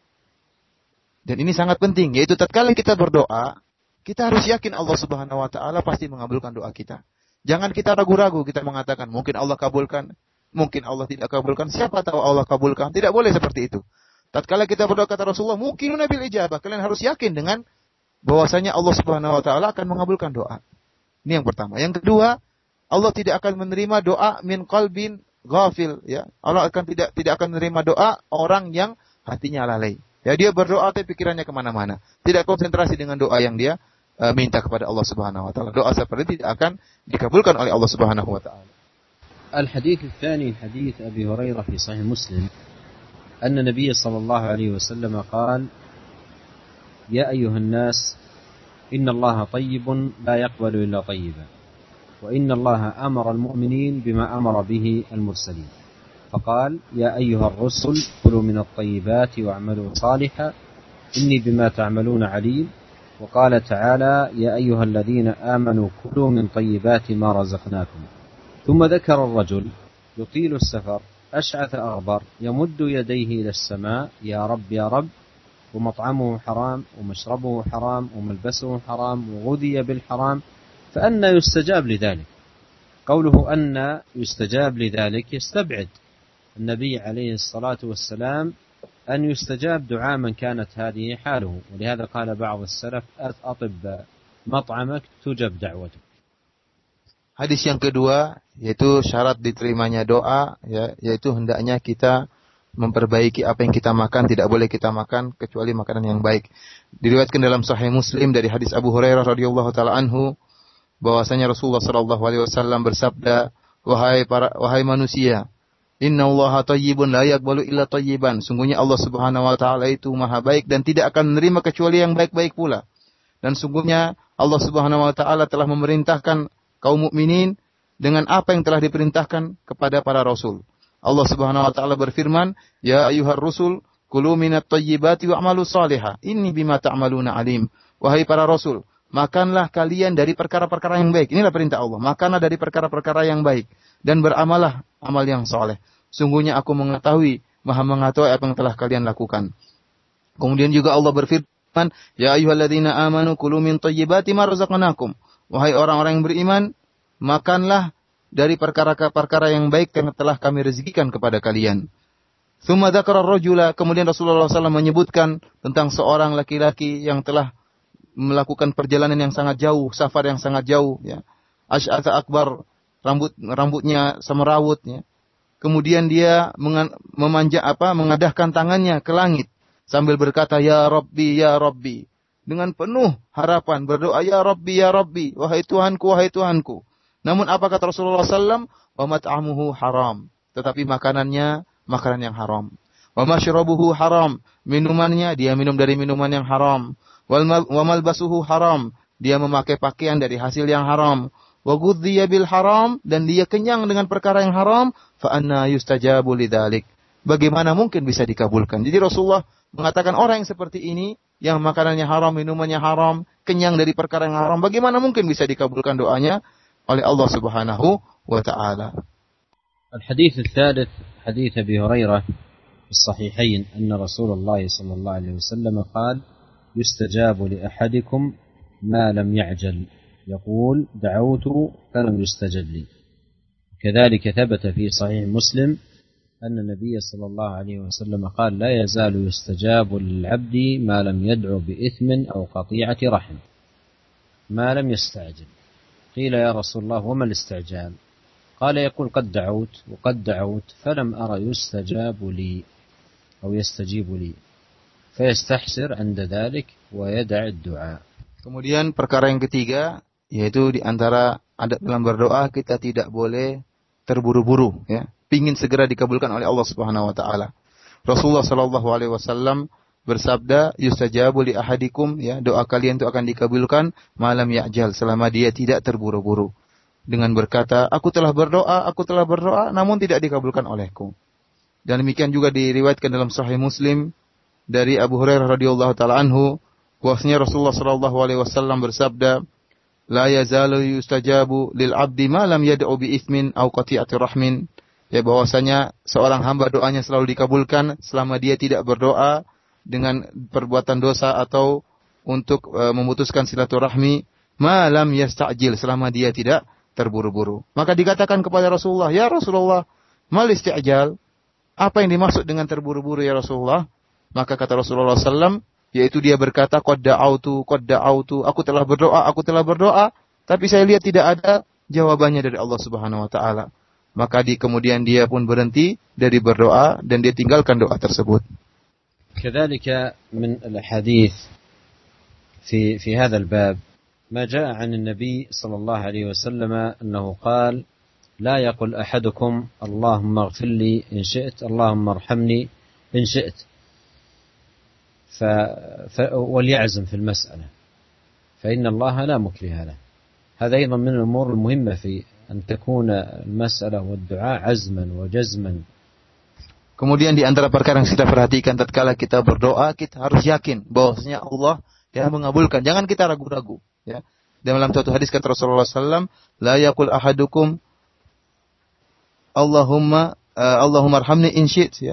Dan ini sangat penting, yaitu tatkala kita berdoa, kita harus yakin Allah Subhanahu wa taala pasti mengabulkan doa kita. Jangan kita ragu-ragu, kita mengatakan mungkin Allah kabulkan, mungkin Allah tidak kabulkan. Siapa tahu Allah kabulkan? Tidak boleh seperti itu. Tatkala kita berdoa kata Rasulullah, mungkin nabil ijabah. Kalian harus yakin dengan bahwasanya Allah Subhanahu wa taala akan mengabulkan doa. Ini yang pertama. Yang kedua, Allah tidak akan menerima doa min qalbin ghafil, ya. Allah akan tidak tidak akan menerima doa orang yang hatinya lalai. Ya, dia berdoa tapi pikirannya kemana mana. Tidak konsentrasi dengan doa yang dia uh, minta kepada Allah Subhanahu wa taala. Doa seperti itu tidak akan dikabulkan oleh Allah Subhanahu wa taala. الحديث الثاني حديث أبي هريرة في صحيح مسلم أن النبي صلى الله عليه وسلم قال يا أيها الناس إن الله طيب لا يقبل إلا طيبا وإن الله أمر المؤمنين بما أمر به المرسلين فقال يا أيها الرسل كلوا من الطيبات واعملوا صالحا إني بما تعملون عليم وقال تعالى يا أيها الذين آمنوا كلوا من طيبات ما رزقناكم ثم ذكر الرجل يطيل السفر أشعث أغبر يمد يديه إلى السماء يا رب يا رب ومطعمه حرام ومشربه حرام وملبسه حرام وغذي بالحرام فأنى يستجاب لذلك. قوله أنى يستجاب لذلك يستبعد النبي عليه الصلاة والسلام أن يستجاب دعاء من كانت هذه حاله، ولهذا قال بعض السلف أطب مطعمك تجب دعوتك. Hadis yang kedua yaitu syarat diterimanya doa, ya, yaitu hendaknya kita memperbaiki apa yang kita makan, tidak boleh kita makan kecuali makanan yang baik. Diriwayatkan dalam Sahih Muslim dari hadis Abu Hurairah radhiyallahu taala anhu bahwasanya Rasulullah sallallahu alaihi wasallam bersabda, wahai para wahai manusia, innallaha thayyibun la yaqbalu illa thayyiban. Sungguhnya Allah Subhanahu wa taala itu maha baik dan tidak akan menerima kecuali yang baik-baik pula. Dan sungguhnya Allah Subhanahu wa taala telah memerintahkan kaum mukminin dengan apa yang telah diperintahkan kepada para rasul. Allah Subhanahu wa taala berfirman, "Ya ayyuhar rusul, kulu minat thayyibati wa'malu salihah. Inni bima ta'maluna alim." Wahai para rasul, makanlah kalian dari perkara-perkara yang baik. Inilah perintah Allah. Makanlah dari perkara-perkara yang baik dan beramallah amal yang saleh. Sungguhnya aku mengetahui, Maha mengetahui apa yang telah kalian lakukan. Kemudian juga Allah berfirman, "Ya ayyuhalladzina amanu kulu min thayyibati ma razaqnakum." Wahai orang-orang yang beriman, makanlah dari perkara-perkara yang baik yang telah kami rezekikan kepada kalian. Tsumma dzakara ar-rajula, kemudian Rasulullah shallallahu alaihi wasallam menyebutkan tentang seorang laki-laki yang telah melakukan perjalanan yang sangat jauh, safar yang sangat jauh, ya. Asy'atha akbar, rambut rambutnya semerawut, ya. Kemudian dia memanjat apa, mengadahkan tangannya ke langit sambil berkata, "Ya Rabbi, ya Rabbi." Dengan penuh harapan berdoa, "Ya Rabbi, ya Rabbi." Wahai Tuhanku, wahai Tuhanku. Namun apa kata Rasulullah shallallahu alaihi wasallam? Wa mat'amuhu haram. Tetapi makanannya makanan yang haram. Wa mashrabuhu haram. Minumannya dia minum dari minuman yang haram. Wa malbasuhu haram. Dia memakai pakaian dari hasil yang haram. Wa ghudhiya bil haram, dan dia kenyang dengan perkara yang haram. Fa anna yustajabu lidzalik. bagaimana mungkin bisa dikabulkan? Jadi Rasulullah mengatakan orang yang seperti ini, yang makanannya haram, minumannya haram, kenyang dari perkara yang haram, bagaimana mungkin bisa dikabulkan doanya oleh Allah Subhanahu wa taala? الحديث الثالث حديث أبي هريرة في الصحيحين أن رسول الله صلى الله عليه وسلم قال يستجاب لأحدكم ما لم يعجل يقول دعوت فلم يستجب لي. كذلك ثبت في صحيح مسلم أن النبي صلى الله عليه وسلم قال لا يزال يستجاب للعبد ما لم يدعو بإثم أو قطيعة رحم ما لم يستعجل. قيل يا رسول الله وما الاستعجال؟ قال يقول قد دعوت وقد دعوت فلم أرى يستجاب لي أو يستجيب لي فيستحسر عند ذلك ويدع الدعاء. Kemudian perkara yang ketiga, yaitu di antara adab dalam berdoa, kita tidak boleh terburu-buru, ya. Pingin segera dikabulkan oleh Allah Subhanahu wa taala. Rasulullah sallallahu alaihi wasallam bersabda, yustajabu li ahadikum, ya, doa kalian itu akan dikabulkan malam ya'jal, selama dia tidak terburu-buru. Dengan berkata, aku telah berdoa, aku telah berdoa, namun tidak dikabulkan olehku. Dan demikian juga diriwayatkan dalam Sahih Muslim dari Abu Hurairah radhiyallahu taala anhu, bahwasanya Rasulullah sallallahu alaihi wasallam bersabda, la yazalu yustajabu lil 'abdi ma lam yad'u bi itsmin aw qati'ati rahmin. Ya, bahwasanya seorang hamba doanya selalu dikabulkan selama dia tidak berdoa dengan perbuatan dosa atau untuk e, memutuskan silaturahmi, ma lam yasta'jil, selama dia tidak terburu-buru. Maka dikatakan kepada Rasulullah, ya Rasulullah, mal isti'jal, apa yang dimaksud dengan terburu-buru ya Rasulullah? Maka kata Rasulullah sallallahu alaihi wasallam, yaitu dia berkata, qad da'autu, qad da'autu, aku telah berdoa, aku telah berdoa, tapi saya lihat tidak ada jawabannya dari Allah Subhanahu wa taala. Maka di kemudian dia pun berhenti dari berdoa dan dia tinggalkan doa tersebut. كذلك من الحديث في في هذا الباب ما جاء عن النبي صلى الله عليه وسلم أنه قال لا يقل أحدكم اللهم اغفر لي إن شئت اللهم ارحمني إن شئت ف... ف... وليعزم في المسألة فإن الله لا مكره له. هذا أيضا من الأمور المهمة في أن تكون المسألة والدعاء عزما وجزما. Kemudian di antara perkara yang kita perhatikan tatkala kita berdoa, kita harus yakin bahwasanya Allah yang mengabulkan. Jangan kita ragu-ragu, ya. Dalam satu hadis kata Rasulullah sallallahu alaihi wasallam, la yaqul ahadukum Allahumma uh, Allahumma arhamni in syi'ta, ya.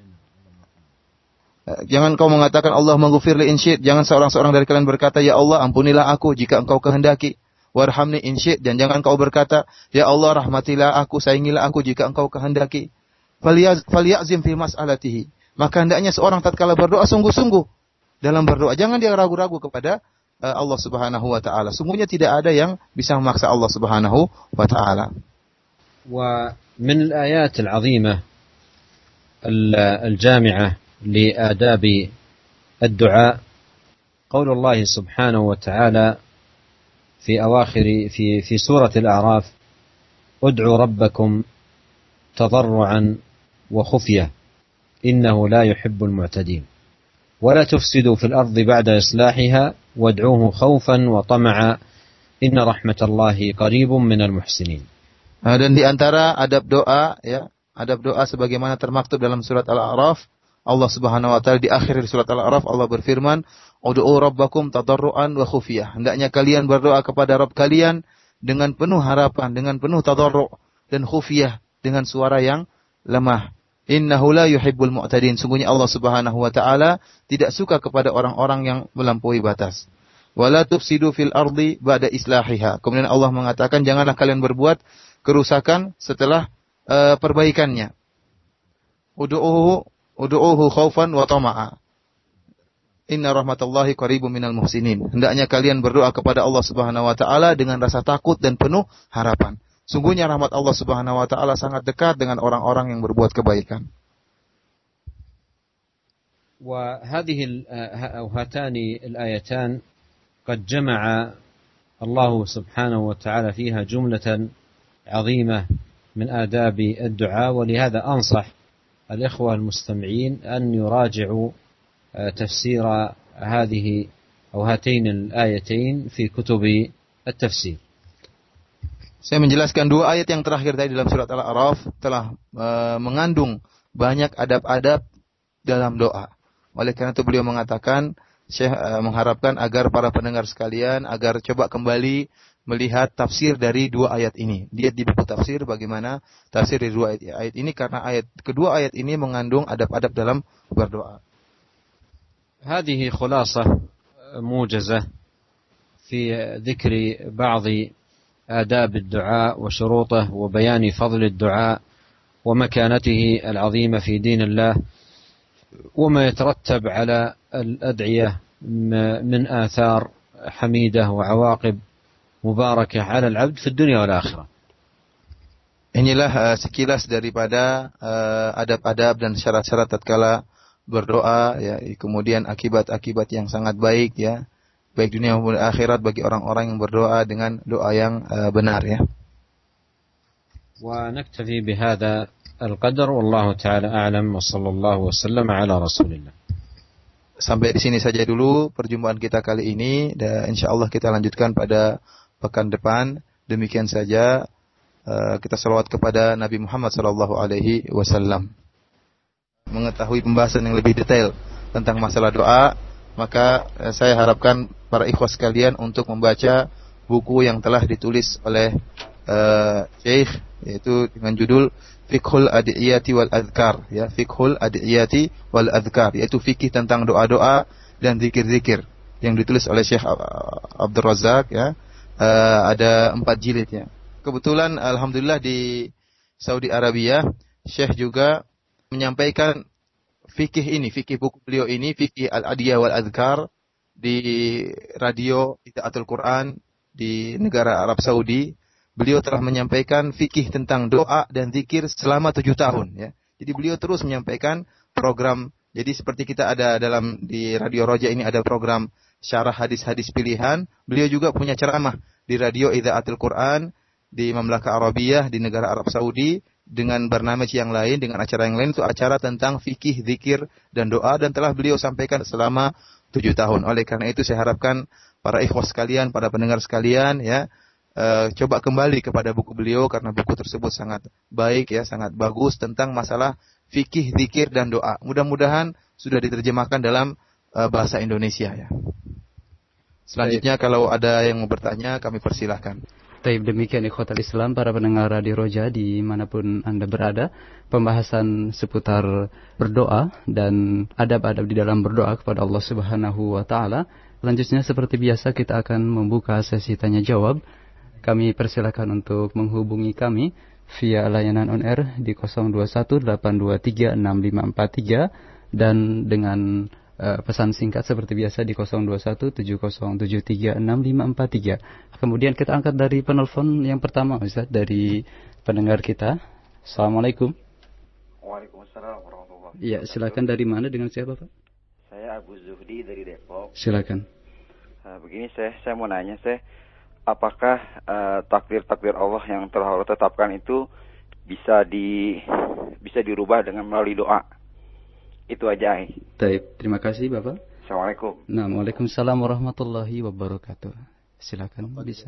Jangan kau mengatakan Allah maghfirli in syi'ta. Jangan seorang-seorang dari kalian berkata, ya Allah ampunilah aku jika engkau kehendaki. Warhamni in syi'ta, dan jangan kau berkata, ya Allah rahmatilah aku, sayangilah aku jika engkau kehendaki. Falyazim fi mas'alatihi. Maka hendaknya seorang tatkala berdoa sungguh-sungguh dalam berdoa. Jangan dia ragu-ragu kepada uh, Allah Subhanahu wa taala. Sungguhnya tidak ada yang bisa memaksa Allah Subhanahu wa taala. Wa min al-ayat al-'azimah al-jami'ah li adabi ad-du'a qaul Allah Subhanahu wa ta'ala في أواخر في في سورة الأعراف ادعوا ربكم تضرعا وخفية إنه لا يحب المعتدين ولا تفسدوا في الأرض بعد إصلاحها وادعوه خوفا وطمعا إن رحمة الله قريب من المحسنين. Dan di antara adab doa, ya, adab doa sebagaimana termaktub dalam surat Al-A'raf, Allah Subhanahu wa taala di akhir surat Al-A'raf Allah berfirman, ud'u rabbakum tadarruan wa khufiyah. Hendaknya kalian berdoa kepada Rabb kalian dengan penuh harapan, dengan penuh tadarru' dan khufiyah, dengan suara yang lemah. Innahu la yuhibbul mu'tadin. Sungguhnya Allah Subhanahu wa taala tidak suka kepada orang-orang yang melampaui batas. Wala tufsidu fil ardi ba'da islahiha. Kemudian Allah mengatakan, janganlah kalian berbuat kerusakan setelah uh, perbaikannya. Ud'uhu ud'uhu khaufan wa tama'a. Inna rahmatallahi qaribun minal muhsinin. Hendaknya kalian berdoa kepada Allah Subhanahu wa taala dengan rasa takut dan penuh harapan. Sungguhnya rahmat Allah Subhanahu wa taala sangat dekat dengan orang-orang yang berbuat kebaikan. وهذه أو هاتان الآيتان قد جمع الله سبحانه وتعالى فيها جملة عظيمة من آداب الدعاء ولهذا أنصح الإخوة المستمعين أن يراجعوا تفسير هذه أو هاتين الآيتين في كتب التفسير. Saya menjelaskan dua ayat yang terakhir tadi dalam surat Al-A'raf telah uh, mengandung banyak adab-adab dalam doa. Oleh karena itu beliau mengatakan, Syekh uh, mengharapkan agar para pendengar sekalian agar coba kembali melihat tafsir dari dua ayat ini. Lihat di buku tafsir bagaimana tafsir dari dua ayat, ayat ini, karena ayat kedua ayat ini mengandung adab-adab dalam berdoa. هذه خلاصة موجزة في ذكر بعض آداب الدعاء وشروطه وبيان فضل الدعاء ومكانته العظيمة في دين الله وما يترتب على الأدعية من آثار حميدة وعواقب مباركة على العبد في الدنيا والآخرة. Inilah uh, sekilas daripada uh, adab-adab dan syarat-syarat tatkala berdoa, ya, kemudian akibat-akibat yang sangat baik, ya, baik dunia maupun akhirat bagi orang-orang yang berdoa dengan doa yang uh, benar, ya. ونكتفي بهذا القدر والله تعالى أعلم وصلى الله وسلم على رسول الله. Sampai di sini saja dulu perjumpaan kita kali ini, dan insyaallah kita lanjutkan pada pekan depan. Demikian saja. Uh, kita salawat kepada Nabi Muhammad sallallahu alaihi wasallam. Mengetahui pembahasan yang lebih detail tentang masalah doa, maka uh, saya harapkan para ikhwas sekalian untuk membaca buku yang telah ditulis oleh uh, Syekh, yaitu dengan judul Fiqhul Ad'iyati wal Adhkar, ya, Fiqhul Ad'iyati wal Adhkar, yaitu fikih tentang doa-doa dan zikir-zikir yang ditulis oleh Syekh Abdul Razak, ya. Uh, ada empat jilid, ya. Kebetulan alhamdulillah di Saudi Arabia Syekh juga menyampaikan fikih ini, fikih buku beliau ini, fikih Al-Adiyah wal Adhkar, di radio Idaatul Quran di negara Arab Saudi. Beliau telah menyampaikan fikih tentang doa dan zikir selama tujuh tahun, ya. Jadi beliau terus menyampaikan program. Jadi seperti kita ada dalam di Radio Roja ini ada program syarah hadis-hadis pilihan, beliau juga punya ceramah di radio Idaatul Quran di Mamlaka Arabiyah di negara Arab Saudi dengan barnamij yang lain, dengan acara yang lain, itu acara tentang fikih, zikir dan doa, dan telah beliau sampaikan selama tujuh tahun. Oleh karena itu saya harapkan para ikhwas sekalian, para pendengar sekalian, ya, uh, coba kembali kepada buku beliau karena buku tersebut sangat baik, ya, sangat bagus tentang masalah fikih, zikir dan doa. Mudah-mudahan sudah diterjemahkan dalam uh, bahasa Indonesia, ya. Selanjutnya kalau ada yang mau bertanya kami persilahkan. Taib, demikian ikhwatal Islam, para pendengar Radio Roja dimanapun Anda berada, pembahasan seputar berdoa dan adab-adab di dalam berdoa kepada Allah Subhanahu wa Ta'ala. Selanjutnya seperti biasa kita akan membuka sesi tanya jawab. Kami persilakan untuk menghubungi kami via layanan on air di nol dua satu delapan dua tiga enam lima empat tiga dan dengan Uh, pesan singkat seperti biasa di nol dua satu tujuh nol tujuh tiga enam lima empat tiga. Kemudian kita angkat dari penelpon yang pertama, Ustaz, dari pendengar kita. Assalamualaikum. Waalaikumsalam warahmatullahi wabarakatuh. Ya, silakan. Dari mana, dengan siapa, Pak? Saya Abu Zuhdi dari Depok. Silakan. Uh, begini, saya saya mau nanya, saya apakah uh, takdir-takdir Allah yang telah Allah tetapkan itu bisa di bisa dirubah dengan melalui doa? Itu aja. Baik, terima kasih Bapak. Assalamualaikum. Nah, waalaikumsalam warahmatullahi wabarakatuh. Silakan bisa.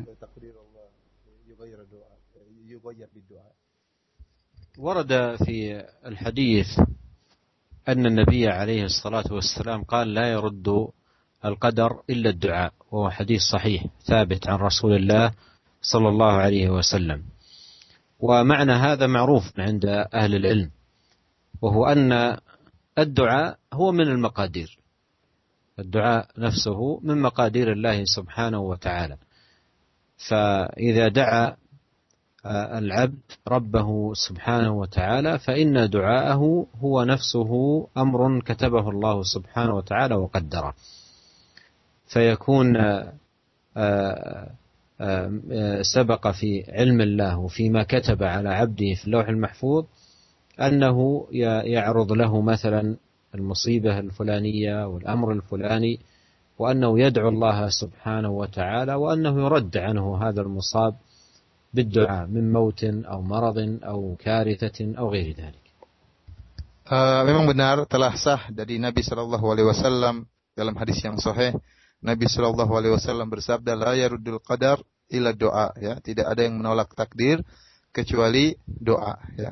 ورد في الحديث أن النبي عليه الصلاة والسلام قال لا يرد القدر إلا الدعاء، وهو حديث صحيح ثابت عن رسول الله صلى الله عليه وسلم. ومعنى هذا معروف عند أهل العلم، وهو أن الدعاء هو من المقادير، الدعاء نفسه من مقادير الله سبحانه وتعالى. فإذا دعا العبد ربه سبحانه وتعالى فإن دعاءه هو نفسه أمر كتبه الله سبحانه وتعالى وقدره، فيكون سبق في علم الله وفيما كتب على عبده في اللوح المحفوظ أنه يعرض له مثلا المصيبة الفلانية والأمر الفلاني، وأنه يدعو الله سبحانه وتعالى وأنه يرد عنه هذا المصاب بالدعاء من موت أو مرض أو كارثة أو غير ذلك. Uh, memang benar telah sah dari Nabi Shallallahu Alaihi Wasallam dalam hadis yang sahih. Nabi Shallallahu Alaihi Wasallam bersabda, la yaruddul qadar illa doa, ya, tidak ada yang menolak takdir kecuali doa, ya.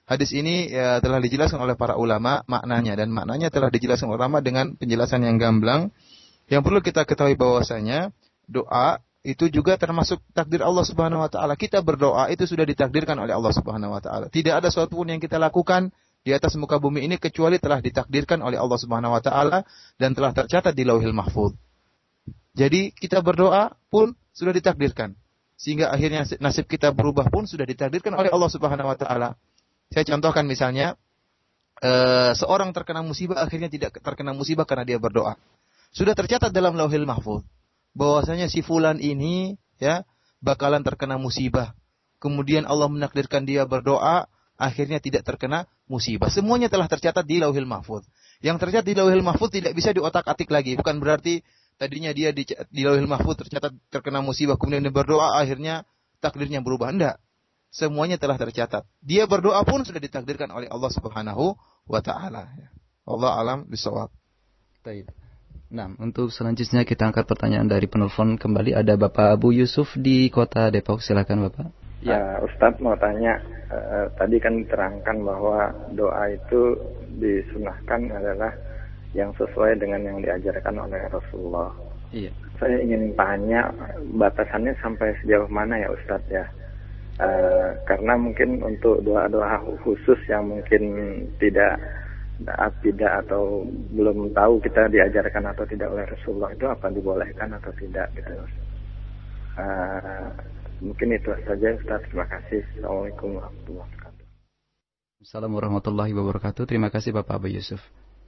Hadis ini ya, telah dijelaskan oleh para ulama maknanya, dan maknanya telah dijelaskan ulama dengan penjelasan yang gamblang. Yang perlu kita ketahui bahwasanya doa itu juga termasuk takdir Allah Subhanahu wa taala. Kita berdoa itu sudah ditakdirkan oleh Allah Subhanahu wa taala. Tidak ada sesuatu pun yang kita lakukan di atas muka bumi ini kecuali telah ditakdirkan oleh Allah Subhanahu wa taala dan telah tercatat di Lauhil Mahfuz. Jadi kita berdoa pun sudah ditakdirkan. Sehingga akhirnya nasib kita berubah pun sudah ditakdirkan oleh Allah Subhanahu wa taala. Saya contohkan misalnya, e, seorang terkena musibah akhirnya tidak terkena musibah karena dia berdoa. Sudah tercatat dalam Lauhil Mahfuz bahwasanya si fulan ini ya bakalan terkena musibah. Kemudian Allah menakdirkan dia berdoa, akhirnya tidak terkena musibah. Semuanya telah tercatat di Lauhil Mahfuz. Yang tercatat di Lauhil Mahfuz tidak bisa diotak-atik lagi. Bukan berarti tadinya dia di, di Lauhil Mahfuz tercatat terkena musibah, kemudian dia berdoa, akhirnya takdirnya berubah. Enggak. Semuanya telah tercatat. Dia berdoa pun sudah ditakdirkan oleh Allah Subhanahu wa taala. Allah alam bisawab. Baik. Nah, untuk selanjutnya kita angkat pertanyaan dari penelpon kembali. Ada Bapak Abu Yusuf di Kota Depok. Silakan Bapak. Ya, Ustadz mau tanya. Eh, tadi kan diterangkan bahwa doa itu disunahkan adalah yang sesuai dengan yang diajarkan oleh Rasulullah. Iya. Saya ingin tanya batasannya sampai sejauh mana ya Ustadz ya? Uh, karena mungkin untuk doa-doa khusus yang mungkin tidak tidak atau belum tahu kita diajarkan atau tidak oleh Rasulullah, itu apa dibolehkan atau tidak gitu. Uh, mungkin itu saja Ustaz. Terima kasih. Assalamualaikum warahmatullahi wabarakatuh. Assalamualaikum warahmatullahi wabarakatuh. Terima kasih Bapak Abu Yusuf.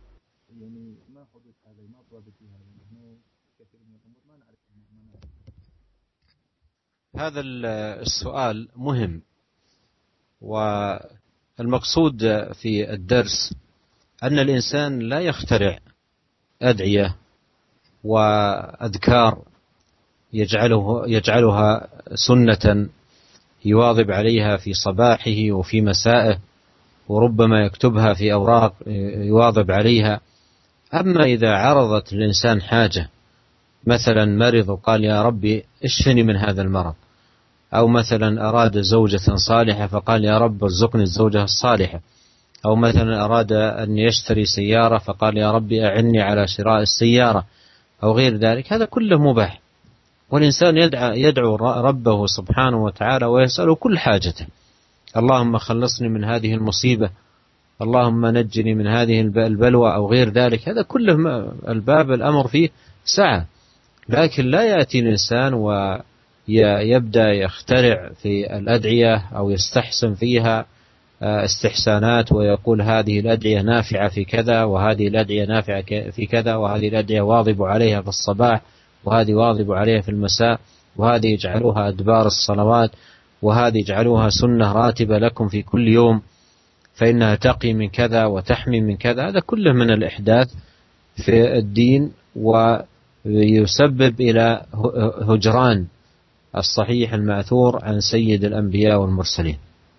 هذا السؤال مهم، والمقصود في الدرس أن الإنسان لا يخترع أدعية وأذكار يجعله يجعلها سنة يواظب عليها في صباحه وفي مسائه، وربما يكتبها في أوراق يواظب عليها. أما إذا عرضت الإنسان حاجة، مثلا مرض وقال يا ربي اشفني من هذا المرض، أو مثلا أراد زوجة صالحة فقال يا رب ارزقني الزوجة الصالحة، أو مثلا أراد أن يشتري سيارة فقال يا ربي أعني على شراء السيارة، أو غير ذلك، هذا كله مباح. والإنسان يدعو, يدعو ربه سبحانه وتعالى ويسأله كل حاجته. اللهم خلصني من هذه المصيبة، اللهم نجني من هذه البلوى، أو غير ذلك. هذا كله الباب الأمر فيه سعة. لكن لا يأتي الإنسان ويبدأ يخترع في الأدعية أو يستحسن فيها استحسانات ويقول هذه الأدعية نافعة في كذا، وهذه الأدعية نافعة في كذا، وهذه الأدعية واظب عليها في الصباح، وهذه واظب عليها في المساء، وهذه يجعلوها أدبار الصلوات، وهذه يجعلوها سنة راتبة لكم في كل يوم فإنها تقي من كذا وتحمي من كذا. هذا كله من الإحداث في الدين ويسبب إلى هجران الصحيح المأثور عن سيد الأنبياء والمرسلين.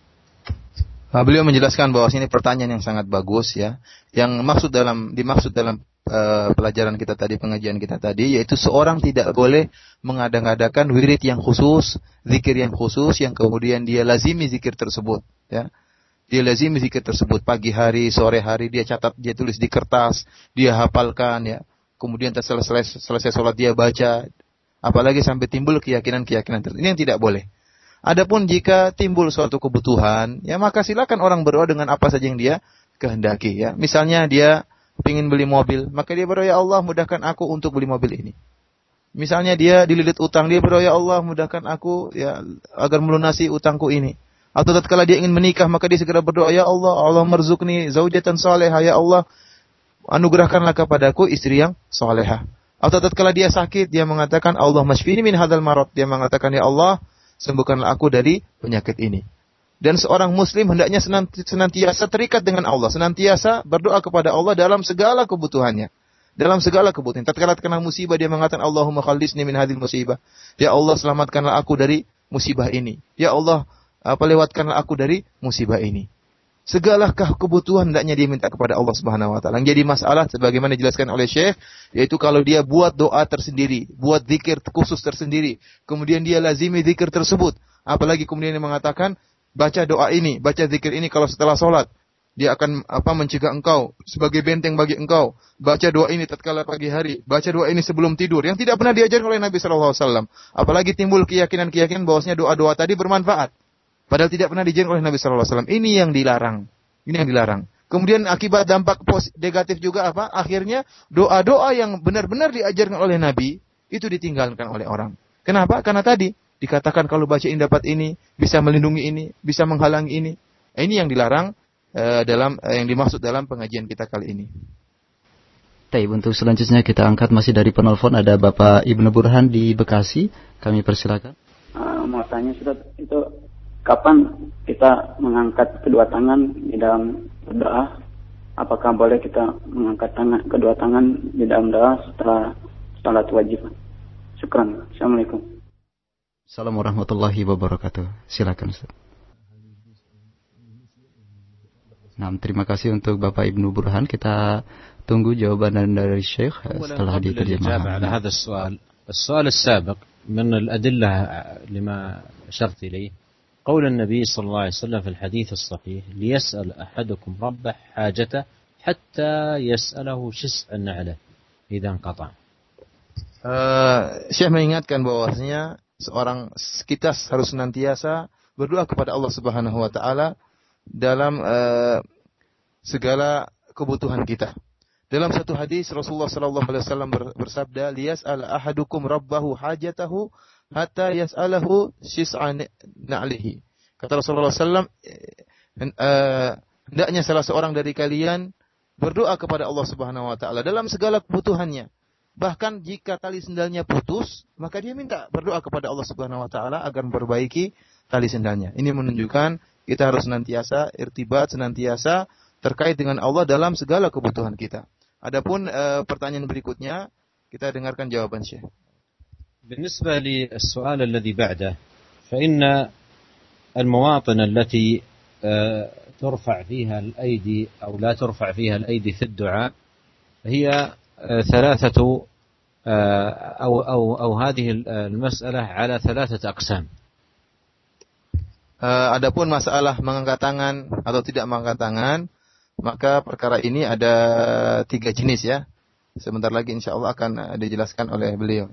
Beliau menjelaskan bahwa ini pertanyaan yang sangat bagus ya. Yang maksud dalam dimaksud dalam uh, pelajaran kita tadi, pengajian kita tadi, yaitu seorang tidak boleh mengadang-adakan wirid yang khusus, zikir yang khusus yang kemudian dia lazimi zikir tersebut ya. Dia lazimi zikir tersebut pagi hari, sore hari, dia catat, dia tulis di kertas, dia hafalkan ya. Kemudian selesai selesai sholat dia baca, apalagi sampai timbul keyakinan-keyakinan tertentu. Ini yang tidak boleh. Adapun jika timbul suatu kebutuhan, ya maka silakan orang berdoa dengan apa saja yang dia kehendaki ya. Misalnya dia ingin beli mobil, maka dia berdoa, ya Allah mudahkan aku untuk beli mobil ini. Misalnya dia dililit utang, dia berdoa, ya Allah mudahkan aku ya agar melunasi utangku ini. Atau tatkala dia ingin menikah, maka dia segera berdoa, ya Allah, Allah merzukni zaujatan salihah, ya Allah anugerahkanlah kepadaku istri yang salihah. Atau tatkala dia sakit, dia mengatakan, Allah masfini min hadzal marad, dia mengatakan, ya Allah sembuhkanlah aku dari penyakit ini. Dan seorang muslim hendaknya senantiasa terikat dengan Allah, senantiasa berdoa kepada Allah dalam segala kebutuhannya. Dalam segala kebutuhan. Tatkala kena musibah dia mengatakan Allahumma khallisni min hadhil musibah. Ya Allah selamatkanlah aku dari musibah ini. Ya Allah apa lewatkanlah aku dari musibah ini. Segala kebutuhan hendaknya dia minta kepada Allah Subhanahu wa taala. Yang jadi masalah sebagaimana dijelaskan oleh Syekh, yaitu kalau dia buat doa tersendiri, buat zikir khusus tersendiri, kemudian dia lazimi zikir tersebut, apalagi kemudian dia mengatakan baca doa ini, baca zikir ini kalau setelah sholat. Dia akan apa mencegah engkau sebagai benteng bagi engkau. Baca doa ini tatkala pagi hari, baca doa ini sebelum tidur. Yang tidak pernah diajarkan oleh Nabi sallallahu alaihi wasallam. Apalagi timbul keyakinan-keyakinan bahwasanya doa-doa tadi bermanfaat. Padahal tidak pernah diajarkan oleh Nabi sallallahu alaihi wasallam. Ini yang dilarang. Ini yang dilarang. Kemudian akibat dampak negatif juga apa? Akhirnya doa-doa yang benar-benar diajarkan oleh Nabi itu ditinggalkan oleh orang. Kenapa? Karena tadi dikatakan kalau bacain dapat ini, bisa melindungi ini, bisa menghalangi ini. Ini yang dilarang uh, dalam uh, yang dimaksud dalam pengajian kita kali ini. Baik, untuk selanjutnya kita angkat masih dari penelpon ada Bapak Ibnu Burhan di Bekasi. Kami persilakan. Uh, mau tanya Ustaz, itu kapan kita mengangkat kedua tangan di dalam berdoa? Apakah boleh kita mengangkat tangan kedua tangan di dalam doa setelah salat wajib? Syukran. Assalamualaikum. Assalamualaikum warahmatullahi wabarakatuh. Silakan Ustaz. Nah, terima kasih untuk Bapak Ibnu Burhan. Kita tunggu jawaban dari Syekh setelah diterjemahkan. على هذا السؤال السؤال السابق من الأدلة لما أشرت إليه قول النبي صلى الله عليه وسلم في الحديث الصحيح ليسأل أحدكم ربه حاجته حتى يسأله شسع النعلة إذا انقطع. Uh, Syekh mengingatkan bahwasanya seorang kita harus senantiasa berdoa kepada Allah Subhanahu wa taala dalam uh, segala kebutuhan kita. Dalam satu hadis Rasulullah sallallahu alaihi wasallam bersabda, "Liyas'al ahadukum rabbahu hajatahu hatta yas'alahu shis'an na'lihi." Kata Rasulullah sallallahu alaihi wasallam, hendaknya salah seorang dari kalian berdoa kepada Allah Subhanahu wa taala dalam segala kebutuhannya. Bahkan jika tali sendalnya putus, maka dia minta berdoa kepada Allah Subhanahu wa taala agar memperbaiki tali sendalnya. Ini menunjukkan kita harus senantiasa irtibat, senantiasa terkait dengan Allah dalam segala kebutuhan kita. Adapun uh, pertanyaan berikutnya, kita dengarkan jawaban Syekh. بالنسبة للسؤال الذي بعده فإن المواطن التي ترفع فيها الأيدي أو لا ترفع فيها الأيدي في الدعاء هي ثلاثة أو أو أو هذه المسألة على ثلاثة أقسام. Adapun masalah mengangkat tangan atau tidak mengangkat tangan, maka perkara ini ada tiga jenis ya. Sebentar lagi insya Allah akan dijelaskan oleh beliau.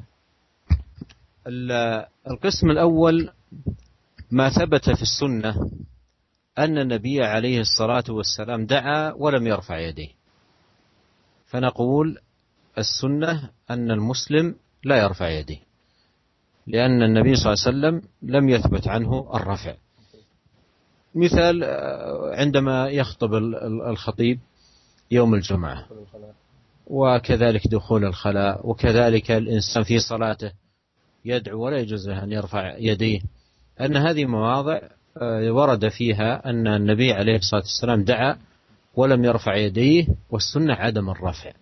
القسم الأول ما ثبت في السنة أن النبي عليه الصلاة والسلام دعا ولم يرفع يديه، فنقول السنة أن المسلم لا يرفع يديه لأن النبي صلى الله عليه وسلم لم يثبت عنه الرفع. مثال عندما يخطب الخطيب يوم الجمعة، وكذلك دخول الخلاء، وكذلك الإنسان في صلاته يدعو ولا يجوز له أن يرفع يديه، أن هذه مواضع ورد فيها أن النبي عليه الصلاة والسلام دعا ولم يرفع يديه والسنة عدم الرفع.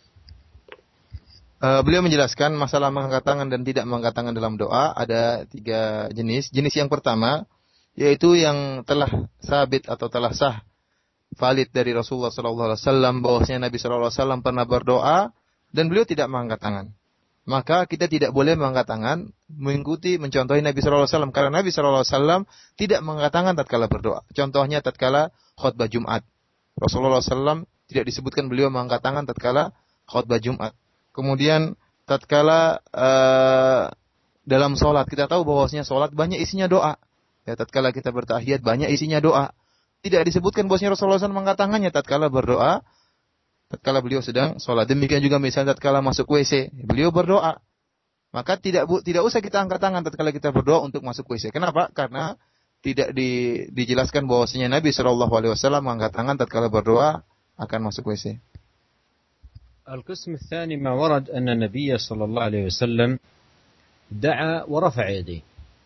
Uh, beliau menjelaskan masalah mengangkat tangan dan tidak mengangkat tangan dalam doa ada tiga jenis. Jenis yang pertama yaitu yang telah sabit atau telah sah valid dari Rasulullah sallallahu alaihi wasallam bahwasanya Nabi sallallahu alaihi wasallam pernah berdoa dan beliau tidak mengangkat tangan. Maka kita tidak boleh mengangkat tangan mengikuti mencontohi Nabi sallallahu alaihi wasallam karena Nabi sallallahu alaihi wasallam tidak mengangkat tangan tatkala berdoa. Contohnya tatkala khutbah Jumat. Rasulullah sallallahu alaihi wasallam tidak disebutkan beliau mengangkat tangan tatkala khutbah Jumat. Kemudian tatkala uh, dalam salat kita tahu bahwasanya salat banyak isinya doa. Ya, tatkala kita bertahiyat banyak isinya doa. Tidak disebutkan bahwasanya Rasulullah sallallahu alaihi wasallam mengangkat tangannya tatkala berdoa. Tatkala beliau sedang sholat. Demikian juga misalnya tatkala masuk W C, beliau berdoa. Maka tidak tidak usah kita angkat tangan tatkala kita berdoa untuk masuk W C. Kenapa? Karena tidak di, dijelaskan bahwasanya Nabi sallallahu alaihi wasallam mengangkat tangan tatkala berdoa akan masuk W C. القسم الثاني ما ورد أن النبي صلى الله عليه وسلم دعا ورفع يديه،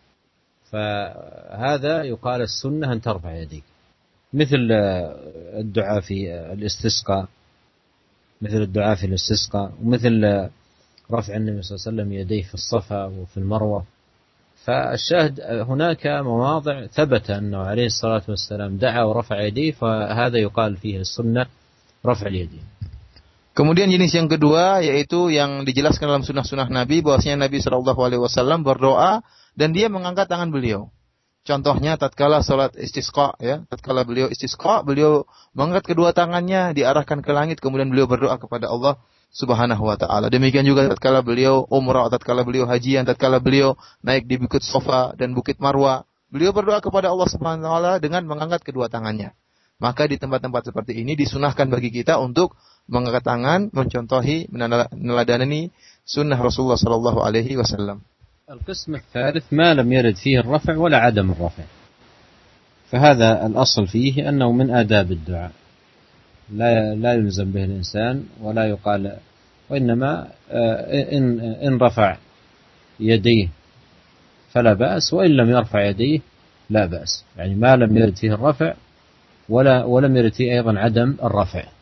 فهذا يقال السنة أن ترفع يديك، مثل الدعاء في الاستسقاء مثل الدعاء في الاستسقاء ومثل رفع النبي صلى الله عليه وسلم يديه في الصفا وفي المروة. فالشاهد هناك مواضع ثبت أنه عليه الصلاة والسلام دعا ورفع يديه، فهذا يقال فيه السنة رفع اليدين. Kemudian jenis yang kedua yaitu yang dijelaskan dalam sunnah-sunnah Nabi bahwasanya Nabi sallallahu alaihi wasallam berdoa dan dia mengangkat tangan beliau. Contohnya tatkala salat istisqa ya, tatkala beliau istisqa, beliau mengangkat kedua tangannya diarahkan ke langit kemudian beliau berdoa kepada Allah Subhanahu wa taala. Demikian juga tatkala beliau umrah, tatkala beliau hajian, tatkala beliau naik di Bukit Safa dan Bukit Marwa, beliau berdoa kepada Allah Subhanahu wa taala dengan mengangkat kedua tangannya. Maka di tempat-tempat seperti ini disunahkan bagi kita untuk mengangkat tangan, mencontohi, meneladani sunnah Rasulullah sallallahu alaihi wasallam. القسم الثالث ما لم يرد فيه الرفع ولا عدم الرفع، فهذا الأصل فيه أنه من آداب الدعاء، لا لا يلزم به الإنسان ولا يقال، وإنما إن إن رفع يديه فلا بأس، وإن لم يرفع يديه لا بأس، يعني ما لم يرد فيه الرفع ولا ولم يرد فيه أيضا عدم الرفع.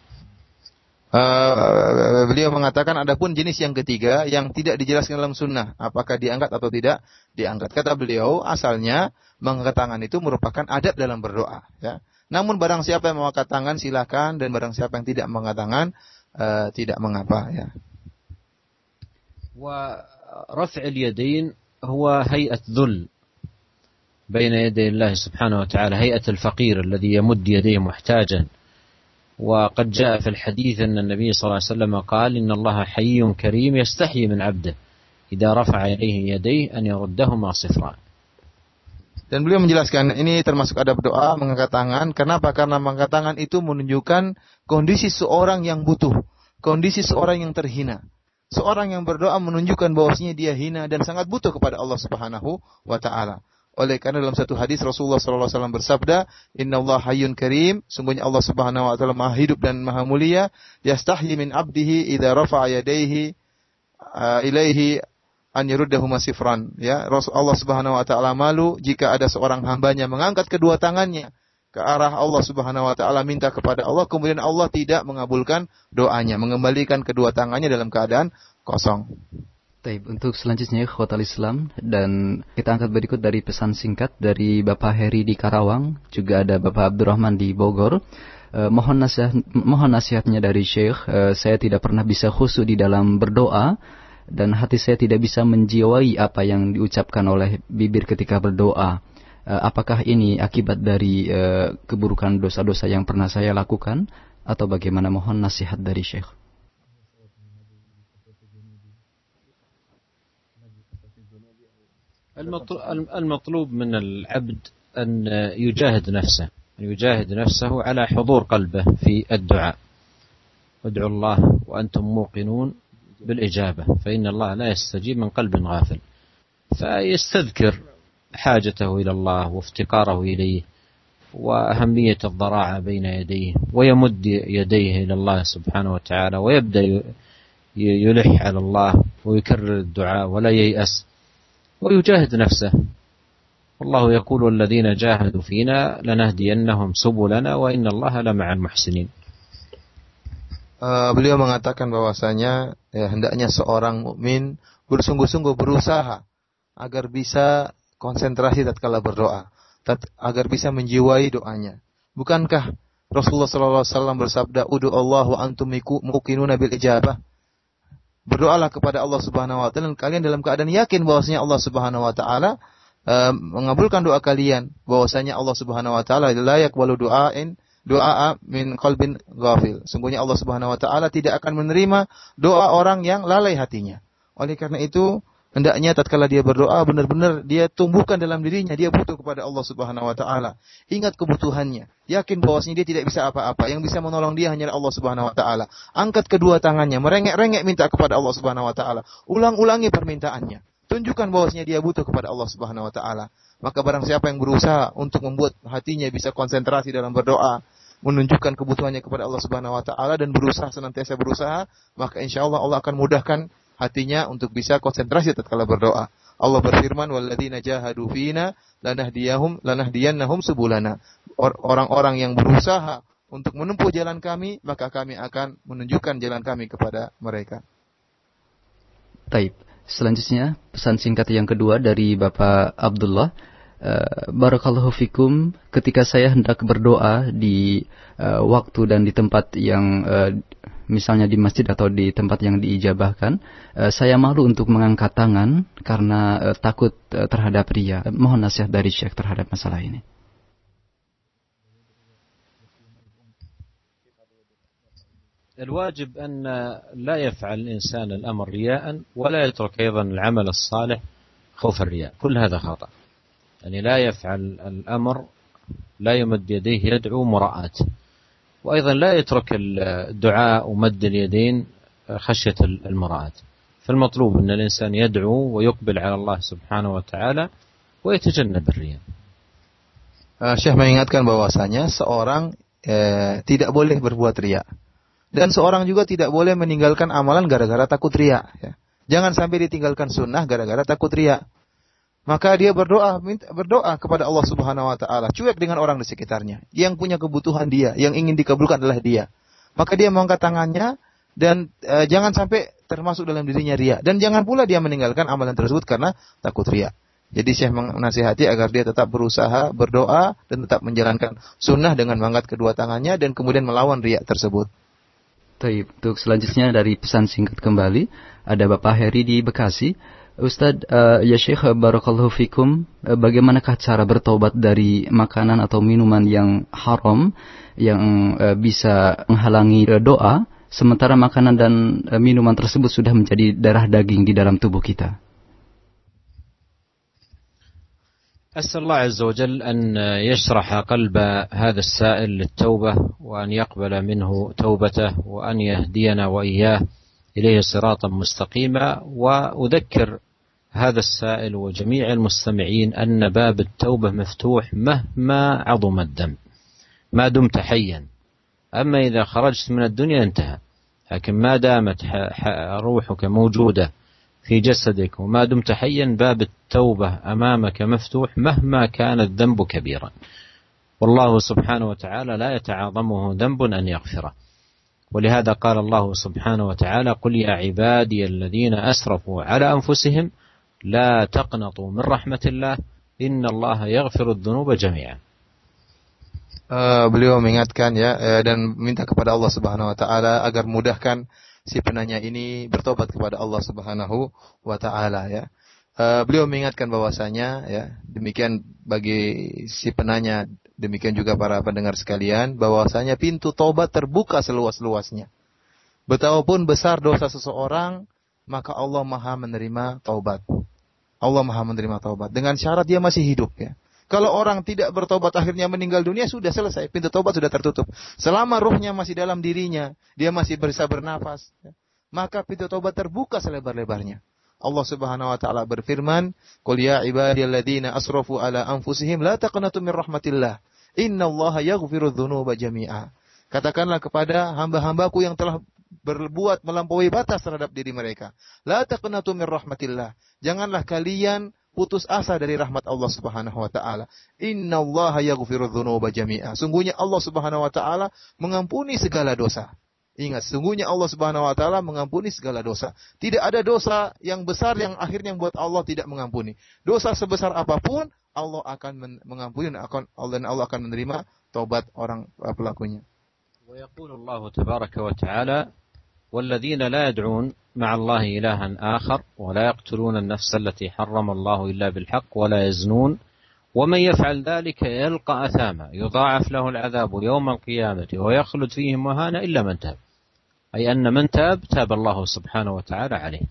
Uh, beliau mengatakan adapun jenis yang ketiga yang tidak dijelaskan dalam sunnah, apakah diangkat atau tidak diangkat. Kata beliau, asalnya mengangkat tangan itu merupakan adab dalam berdoa. Ya. Namun barang siapa yang mengangkat tangan silakan, dan barang siapa yang tidak mengangkat tangan uh, tidak mengapa. Ya. Wa raf'ul yadain huwa hay'at dhul baina yaday Allah subhanahu wa ta'ala, hay'at al-faqir alladhi yamud yadayhi muhtajan. وقد جاء في الحديث أن النبي صلى الله عليه وسلم قال إن الله حي كريم يستحيي من عبده إذا رفع إليه يديه أن يردهما صفرا. Dan beliau menjelaskan ini termasuk adab doa mengangkat tangan. Kenapa? Karena mengangkat tangan itu menunjukkan kondisi seorang yang butuh, kondisi seorang yang terhina. Seorang yang berdoa menunjukkan bahwasanya dia hina dan sangat butuh kepada Allah Subhanahu wa taala. Oleh karena dalam satu hadis Rasulullah sallallahu alaihi wasallam bersabda, "Innallaha hayyun karim," sungguhnya Allah Subhanahu wa taala Maha hidup dan Maha mulia, "yastahyi min 'abdihi idza rafa'a yadayhi uh, ilaihi an yuruddahuma sifran." Ya, Allah Subhanahu wa taala malu jika ada seorang hambanya mengangkat kedua tangannya ke arah Allah Subhanahu wa taala minta kepada Allah, kemudian Allah tidak mengabulkan doanya, mengembalikan kedua tangannya dalam keadaan kosong. Baik, untuk selanjutnya Khotal Islam, dan kita angkat berikut dari pesan singkat dari Bapak Heri di Karawang, juga ada Bapak Abdurrahman di Bogor. Eh, mohon nasihat, mohon nasihatnya dari Syekh. Eh, saya tidak pernah bisa khusyuk di dalam berdoa dan hati saya tidak bisa menjiwai apa yang diucapkan oleh bibir ketika berdoa. Eh, apakah ini akibat dari eh, keburukan dosa-dosa yang pernah saya lakukan atau bagaimana? Mohon nasihat dari Syekh. المطلوب من العبد أن يجاهد نفسه يجاهد نفسه على حضور قلبه في الدعاء. ادعوا الله وأنتم موقنون بالإجابة، فإن الله لا يستجيب من قلب غافل. فيستذكر حاجته إلى الله وافتقاره إليه وأهمية الضراعة بين يديه، ويمد يديه إلى الله سبحانه وتعالى، ويبدأ يلح على الله ويكرر الدعاء ولا ييأس ويجاهد نفسه. والله يقول والذين جاهدوا فينا لنهدينهم سبلنا وإن الله لمع المحسنين. Uh, beliau mengatakan bahwasanya ya, hendaknya seorang mukmin bersungguh-sungguh berusaha agar bisa konsentrasi tatkala berdoa, tat, agar bisa menjiwai doanya. Bukankah Rasulullah sallallahu alaihi wasallam bersabda, "Ud'u Allah wa antum muqinuna bil ijabah." Berdoalah kepada Allah Subhanahu wa taala dan kalian dalam keadaan yakin bahwasanya Allah Subhanahu wa taala uh, mengabulkan doa kalian, bahwasanya Allah Subhanahu wa taala la yaqbalu du'ain du'a min qalbin ghafil. Sungguhnya Allah Subhanahu wa taala tidak akan menerima doa orang yang lalai hatinya. Oleh karena itu, hendaknya tatkala dia berdoa benar-benar dia tumbuhkan dalam dirinya dia butuh kepada Allah Subhanahu wa taala. Ingat kebutuhannya. Yakin bahwasanya dia tidak bisa apa-apa. Yang bisa menolong dia hanyalah Allah Subhanahu wa taala. Angkat kedua tangannya, merengek-rengek minta kepada Allah Subhanahu wa taala. Ulang-ulangi permintaannya. Tunjukkan bahwasanya dia butuh kepada Allah Subhanahu wa taala. Maka barang siapa yang berusaha untuk membuat hatinya bisa konsentrasi dalam berdoa, menunjukkan kebutuhannya kepada Allah Subhanahu wa taala dan berusaha senantiasa berusaha, maka insyaallah Allah akan mudahkan hatinya untuk bisa konsentrasi tatkala berdoa. Allah berfirman, "Walladzina jahadu fina lanahdiyahum lanahdiyannahum subulana." Orang-orang yang berusaha untuk menempuh jalan kami, maka kami akan menunjukkan jalan kami kepada mereka. Taib. Selanjutnya pesan singkat yang kedua dari Bapak Abdullah. Uh, Barakallahu fikum, ketika saya hendak berdoa di uh, waktu dan di tempat yang uh, misalnya di masjid atau di tempat yang diijabahkan, uh, saya malu untuk mengangkat tangan karena uh, takut uh, terhadap riya. Uh, mohon nasihat dari Syekh terhadap masalah ini. الواجب أن لا يفعل الإنسان الأمر رياء ولا يترك أيضا العمل الصالح خوف الرياء. كل هذا خطأ. يعني لا يفعل الأمر، لا يمد يديه يدعو مراءة، وأيضا لا يترك الدعاء ومد اليدين خشية المراءة. فالمطلوب أن الإنسان يدعو ويقبل على الله سبحانه وتعالى ويتجنب الرياء. Syekh mengingatkan bahwasanya seorang eh, tidak boleh berbuat riya. Dan seorang juga tidak boleh meninggalkan amalan gara-gara takut riya. Ya. Jangan sampai ditinggalkan sunnah gara-gara takut riya. Maka dia berdoa, minta, berdoa kepada Allah Subhanahu Wa Taala, cuek dengan orang di sekitarnya. Yang punya kebutuhan dia, yang ingin dikabulkan adalah dia. Maka dia mengangkat tangannya dan e, jangan sampai termasuk dalam dirinya riya. Dan jangan pula dia meninggalkan amalan tersebut karena takut riya. Jadi Syekh menasihati agar dia tetap berusaha, berdoa dan tetap menjalankan sunnah dengan mengangkat kedua tangannya dan kemudian melawan riya tersebut. Baik, untuk selanjutnya dari pesan singkat kembali, ada Bapak Heri di Bekasi. Ustadz, uh, ya Syekh, barakallahu fikum, uh, bagaimanakah cara bertobat dari makanan atau minuman yang haram, yang uh, bisa menghalangi uh, doa, sementara makanan dan uh, minuman tersebut sudah menjadi darah daging di dalam tubuh kita? أسأل الله عز وجل أن يشرح قلب هذا السائل للتوبة وأن يقبل منه توبته وأن يهدينا وإياه إليه صراطا مستقيما. وأذكر هذا السائل وجميع المستمعين أن باب التوبة مفتوح مهما عظم الذنب ما دمت حيا. أما إذا خرجت من الدنيا انتهى، لكن ما دامت روحك موجودة في جسدك وما دمت حيا باب التوبة أمامك مفتوح مهما كان الذنب كبيرا، والله سبحانه وتعالى لا يتعاظمه ذنب أن يغفره. ولهذا قال الله سبحانه وتعالى: قل يا عبادي الذين أسرفوا على أنفسهم لا تقنطوا من رحمة الله إن الله يغفر الذنوب جميعا. Uh, beliau mengingatkan ya uh, dan minta kepada Allah Subhanahu Wa Taala agar mudahkan si penanya ini bertobat kepada Allah Subhanahu Wa Taala ya. Uh, beliau mengingatkan bahwasanya ya demikian bagi si penanya, demikian juga para pendengar sekalian, bahwasanya pintu taubat terbuka seluas-luasnya. Betapapun besar dosa seseorang, maka Allah Maha menerima taubat. Allah Maha menerima taubat dengan syarat dia masih hidup ya. Kalau orang tidak bertobat akhirnya meninggal dunia, sudah selesai. Pintu taubat sudah tertutup. Selama ruhnya masih dalam dirinya, dia masih bisa bernafas, ya, maka pintu taubat terbuka selebar-lebarnya. Allah Subhanahu Wa Taala berfirman, "Qul ya ibadiyalladzina asrafu ala anfusihim la taqnatu min rahmatillah. Innallaha yaghfiru dzunuba jami'a." Katakanlah kepada hamba-hambaku yang telah berbuat melampaui batas terhadap diri mereka, la taqnatu min rahmatillah. Janganlah kalian putus asa dari rahmat Allah Subhanahu Wa Taala. Innallaha yaghfiru dzunuba jami'a. Sungguhnya Allah Subhanahu Wa Taala mengampuni segala dosa. Ingat, sungguhnya Allah Subhanahu Wa Taala mengampuni segala dosa. Tidak ada dosa yang besar yang akhirnya membuat Allah tidak mengampuni. Dosa sebesar apapun Allah akan mengampuni dan Allah akan menerima taubat orang pelakunya. Wa yaqulu Allah tabaraka wa ta'ala: والذين لا يدعون مع الله إلها آخر ولا يقتلون النفس التي حرم الله إلا بالحق ولا يزنون ومن يفعل ذلك يلقى أثاما يضاعف له العذاب يوم القيامة ويخلد فيه مهانا إلا من تاب. أي أن من تاب تاب الله سبحانه وتعالى عليه.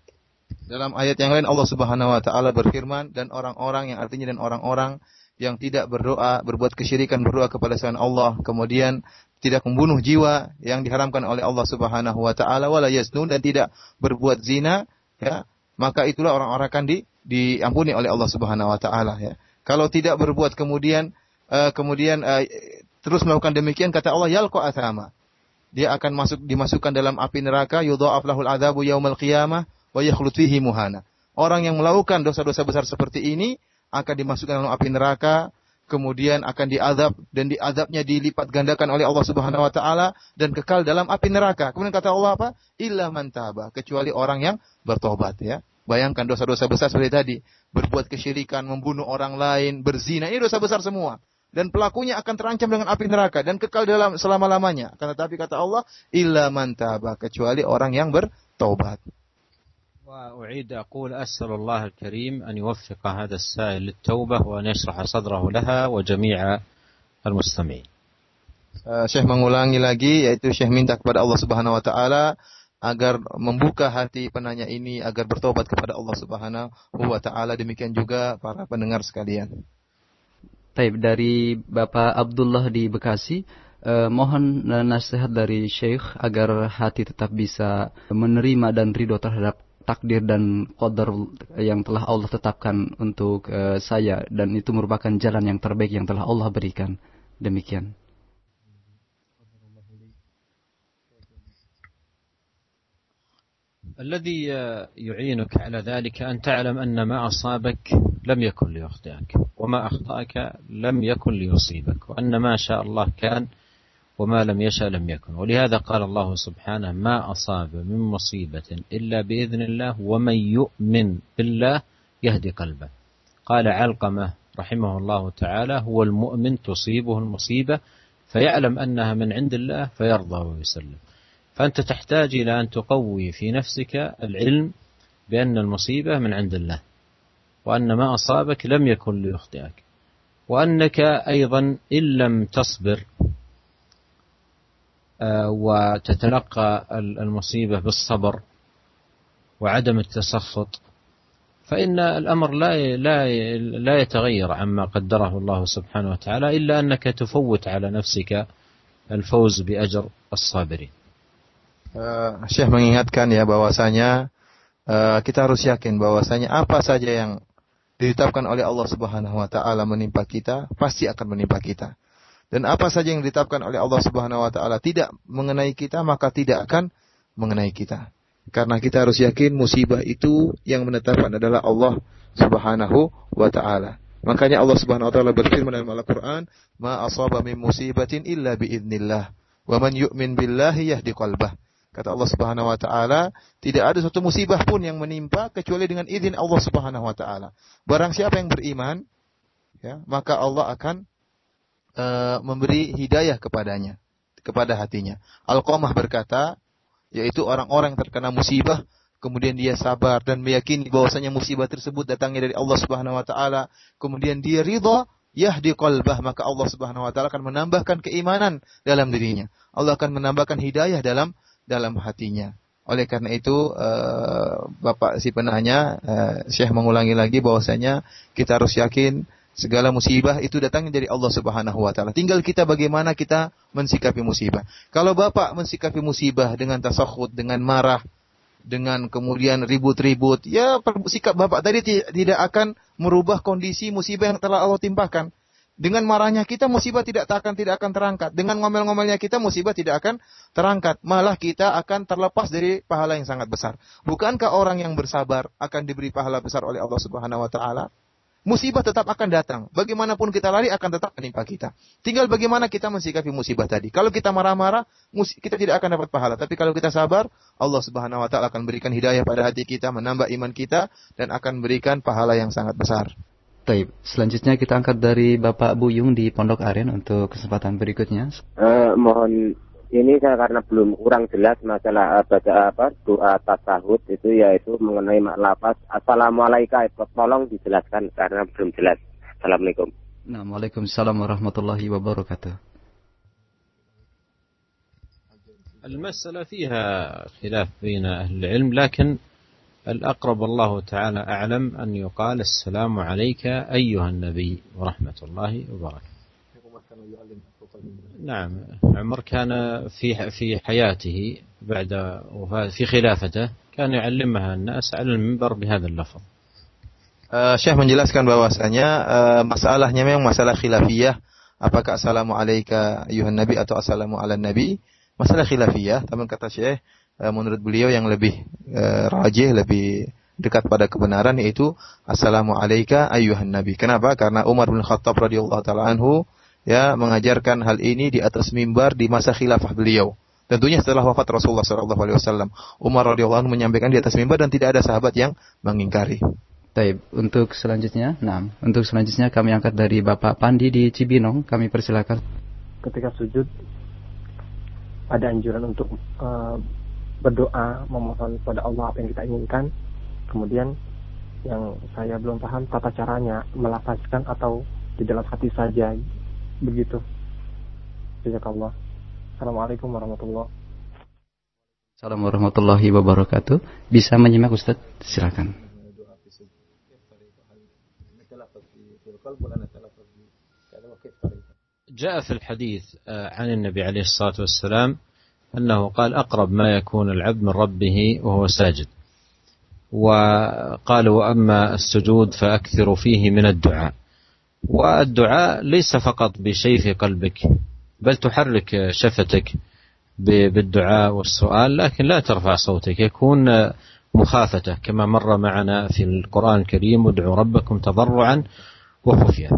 Dalam ayat yang lain Allah Subhanahu Wa Taala berfirman, dan orang-orang yang artinya dan orang-orang yang tidak berdoa, berbuat kesyirikan, berdoa kepada selain Allah, kemudian tidak membunuh jiwa yang diharamkan oleh Allah Subhanahu Wa Taala, wala yaznun, dan tidak berbuat zina, ya, maka itulah orang-orang akan di, diampuni oleh Allah Subhanahu Wa Taala. Ya. Kalau tidak berbuat kemudian uh, kemudian uh, terus melakukan demikian, kata Allah, yalqa athama, dia akan masuk dimasukkan dalam api neraka, yudha'af lahul adzabu yaumal qiyamah wa yakhlud fihi muhana. Orang yang melakukan dosa-dosa besar seperti ini akan dimasukkan dalam api neraka, kemudian akan diazab, dan diazabnya dilipat gandakan oleh Allah Subhanahu Wa Taala dan kekal dalam api neraka. Kemudian kata Allah apa? Illa man taba, kecuali orang yang bertobat ya. Bayangkan dosa-dosa besar seperti tadi, berbuat kesyirikan, membunuh orang lain, berzina, ini dosa besar semua. dan pelakunya akan terancam dengan api neraka dan kekal dalam selama-lamanya. Akan tetapi kata Allah, illa man taba, kecuali orang yang bertaubat. وأعيد أقول أسأل الله الكريم أن يوفق هذا السائل للتوبة وأن يشرح صدره لها وجميع المستمعين. Uh, Syekh mengulangi lagi, yaitu Syekh minta kepada Allah Subhanahu wa taala agar membuka hati penanya ini agar bertobat kepada Allah Subhanahu wa taala. Demikian juga para pendengar sekalian. Taib, dari Bapak Abdullah di Bekasi, eh, mohon nasihat dari Syekh agar hati tetap bisa menerima dan ridho terhadap takdir dan qadar yang telah Allah tetapkan untuk uh, saya, dan itu merupakan jalan yang terbaik yang telah Allah berikan. Demikian. الذي يعينك على ذلك أن تعلم أن ما أصابك لم يكن ليخطئك وما أخطأك لم يكن ليصيبك وأن ما شاء الله كان وما لم يشأ لم يكن. ولهذا قال الله سبحانه ما أصاب من مصيبة إلا بإذن الله ومن يؤمن بالله يهدي قلبه. قال علقمة رحمه الله تعالى هو المؤمن تصيبه المصيبة فيعلم أنها من عند الله فيرضى ويسلم. فأنت تحتاج إلى أن تقوي في نفسك العلم بأن المصيبة من عند الله وأن ما أصابك لم يكن ليخطئك وأنك أيضا إن لم تصبر وتتلقى المصيبة بالصبر وعدم التسخط فإن الأمر لا لا لا يتغير عما قدره الله سبحانه وتعالى إلا أنك تفوت على نفسك الفوز بأجر الصابرين. Uh, Syekh mengingatkan ya bahwasanya uh, kita harus yakin bahwasanya apa saja yang ditetapkan oleh Allah Subhanahu wa taala menimpa kita pasti akan menimpa kita. Dan apa saja yang ditetapkan oleh Allah Subhanahu wa taala tidak mengenai kita maka tidak akan mengenai kita. Karena kita harus yakin musibah itu yang menetapkan adalah Allah Subhanahu wa taala. Makanya Allah Subhanahu wa taala berfirman dalam Al-Qur'an, "Ma asaba min musibatin illa bi idznillah, wa man yu'min billahi yahdi qalbah." Kata Allah Subhanahu wa taala, tidak ada suatu musibah pun yang menimpa kecuali dengan izin Allah Subhanahu wa taala. Barang siapa yang beriman, ya, maka Allah akan uh, memberi hidayah kepadanya, kepada hatinya. Al-Qamah berkata, yaitu orang-orang yang terkena musibah, kemudian dia sabar dan meyakini bahwasanya musibah tersebut datangnya dari Allah Subhanahu wa taala, kemudian dia ridha, yahdi qalbah, maka Allah Subhanahu wa taala akan menambahkan keimanan dalam dirinya. Allah akan menambahkan hidayah dalam dalam hatinya. Oleh karena itu uh, Bapak si penanya uh, Syekh mengulangi lagi bahwasanya kita harus yakin segala musibah itu datangnya dari Allah Subhanahu wa taala. Tinggal kita bagaimana kita mensikapi musibah. Kalau Bapak mensikapi musibah dengan tasakhut, dengan marah, dengan kemudian ribut-ribut, ya sikap Bapak tadi tidak akan merubah kondisi musibah yang telah Allah timpakan. Dengan marahnya kita musibah tidak akan tidak akan terangkat. Dengan ngomel-ngomelnya kita musibah tidak akan terangkat. Malah kita akan terlepas dari pahala yang sangat besar. Bukankah orang yang bersabar akan diberi pahala besar oleh Allah Subhanahu wa taala? Musibah tetap akan datang. Bagaimanapun kita lari akan tetap menimpa kita. Tinggal bagaimana kita mensikapi musibah tadi. Kalau kita marah-marah, kita tidak akan dapat pahala. Tapi kalau kita sabar, Allah Subhanahu wa taala akan berikan hidayah pada hati kita, menambah iman kita, dan akan berikan pahala yang sangat besar. Taib. Selanjutnya kita angkat dari Bapak Buyung di Pondok Aren untuk kesempatan berikutnya. Uh, mohon ini saya karena belum kurang jelas masalah uh, baca apa doa tasahud itu, yaitu mengenai lafaz assalamualaikum. Tolong dijelaskan karena belum jelas. Assalamualaikum. Nah, Waalaikumsalam warahmatullahi wabarakatuh. المسألة فيها خلاف بين أهل العلم لكن الأقرب الله تعالى أعلم أن يقال السلام عليك أيها النبي ورحمة الله وبركاته. نعم، عمر كان في في حياته بعد وفاة في خلافته كان يعلمها الناس على المنبر بهذا اللفظ. Uh, Syekh menjelaskan bahwasanya uh, masalahnya memang masalah khilafiyah, apakah assalamu alayka ayyuhan nabi atau assalamu ala nabi, masalah khilafiyah. Tapi kata Syekh, menurut beliau yang lebih uh, rajih, lebih dekat pada kebenaran yaitu assalamu alayka ayyuhan nabi. Kenapa? Karena Umar bin Khattab radhiyallahu taala anhu ya mengajarkan hal ini di atas mimbar di masa khilafah beliau. Tentunya setelah wafat Rasulullah sallallahu alaihi wasallam. Umar radhiyallahu anhu menyampaikan di atas mimbar dan tidak ada sahabat yang mengingkari. Taib. Untuk selanjutnya, nah, untuk selanjutnya kami angkat dari Bapak Pandi di Cibinong. Kami persilakan. Ketika sujud ada anjuran untuk uh, berdoa memohon pada Allah apa yang kita inginkan. Kemudian yang saya belum paham tata caranya, melafazkan atau di dalam hati saja, begitu. Jazakallah. Assalamualaikum warahmatullahi wabarakatuh. Assalamualaikum warahmatullahi wabarakatuh. Bisa menyimak Ustaz? Silakan. جاء في الحديث عن النبي عليه الصلاة والسلام أنه قال أقرب ما يكون العبد من ربه وهو ساجد، وقال وأما السجود فأكثر فيه من الدعاء. والدعاء ليس فقط بشيء في قلبك، بل تحرك شفتك بالدعاء والسؤال، لكن لا ترفع صوتك، يكون مخافته كما مر معنا في القرآن الكريم ادعوا ربكم تضرعا وخفيا.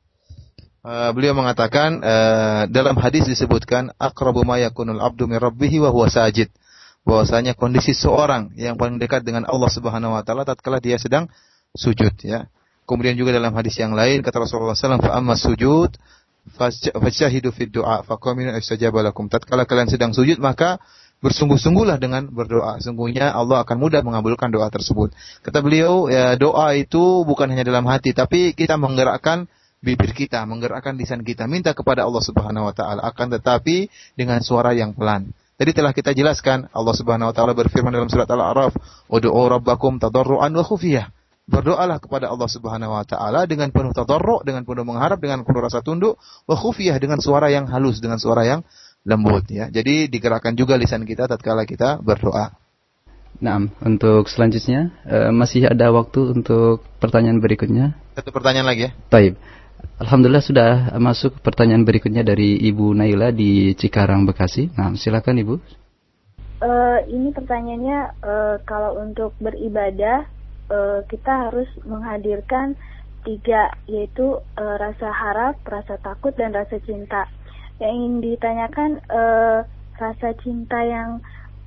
Uh, beliau mengatakan uh, dalam hadis disebutkan aqrabu ma yakunul abdu min rabbih wa huwa sajid, bahwasanya kondisi seorang yang paling dekat dengan Allah Subhanahu wa taala tatkala dia sedang sujud, ya. Kemudian juga dalam hadis yang lain kata Rasulullah sallallahu alaihi wasallam fa amma sujud fasyahidu fid du'a faqaminu istajaba lakum, tatkala kalian sedang sujud maka bersungguh-sungguhlah dengan berdoa, sungguhnya Allah akan mudah mengabulkan doa tersebut. Kata beliau, ya, doa itu bukan hanya dalam hati, tapi kita menggerakkan bibir kita, menggerakkan lisan kita, minta kepada Allah Subhanahu wa taala, akan tetapi dengan suara yang pelan. Tadi telah kita jelaskan, Allah Subhanahu wa taala berfirman dalam surat Al-A'raf, "Ud'u rabbakum tadarruan wa khufiyah." Berdoalah kepada Allah Subhanahu wa taala dengan penuh tadarru', dengan penuh mengharap, dengan penuh rasa tunduk, wa khufiyah, dengan suara yang halus, dengan suara yang lembut, ya. Jadi digerakkan juga lisan kita tatkala kita berdoa. Nah, untuk selanjutnya uh, masih ada waktu untuk pertanyaan berikutnya. Satu pertanyaan lagi, ya. Taib. Alhamdulillah sudah masuk pertanyaan berikutnya dari Ibu Naila di Cikarang, Bekasi. Nah, silakan Ibu. Uh, ini pertanyaannya, uh, kalau untuk beribadah uh, kita harus menghadirkan tiga, yaitu uh, rasa harap, rasa takut, dan rasa cinta. Yang ingin ditanyakan, uh, rasa cinta yang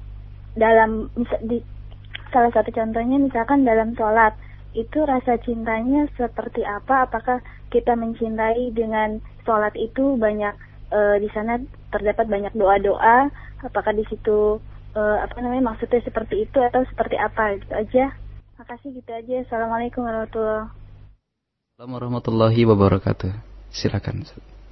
dalam di, salah satu contohnya misalkan dalam sholat, itu rasa cintanya seperti apa? Apakah kita mencintai dengan sholat itu banyak e, di sana terdapat banyak doa-doa? Apakah di situ e, apa namanya maksudnya seperti itu atau seperti apa? Gitu aja. Makasih, gitu aja. Assalamualaikum warahmatullahi wabarakatuh. warahmatullahi wabarakatuh. Silakan.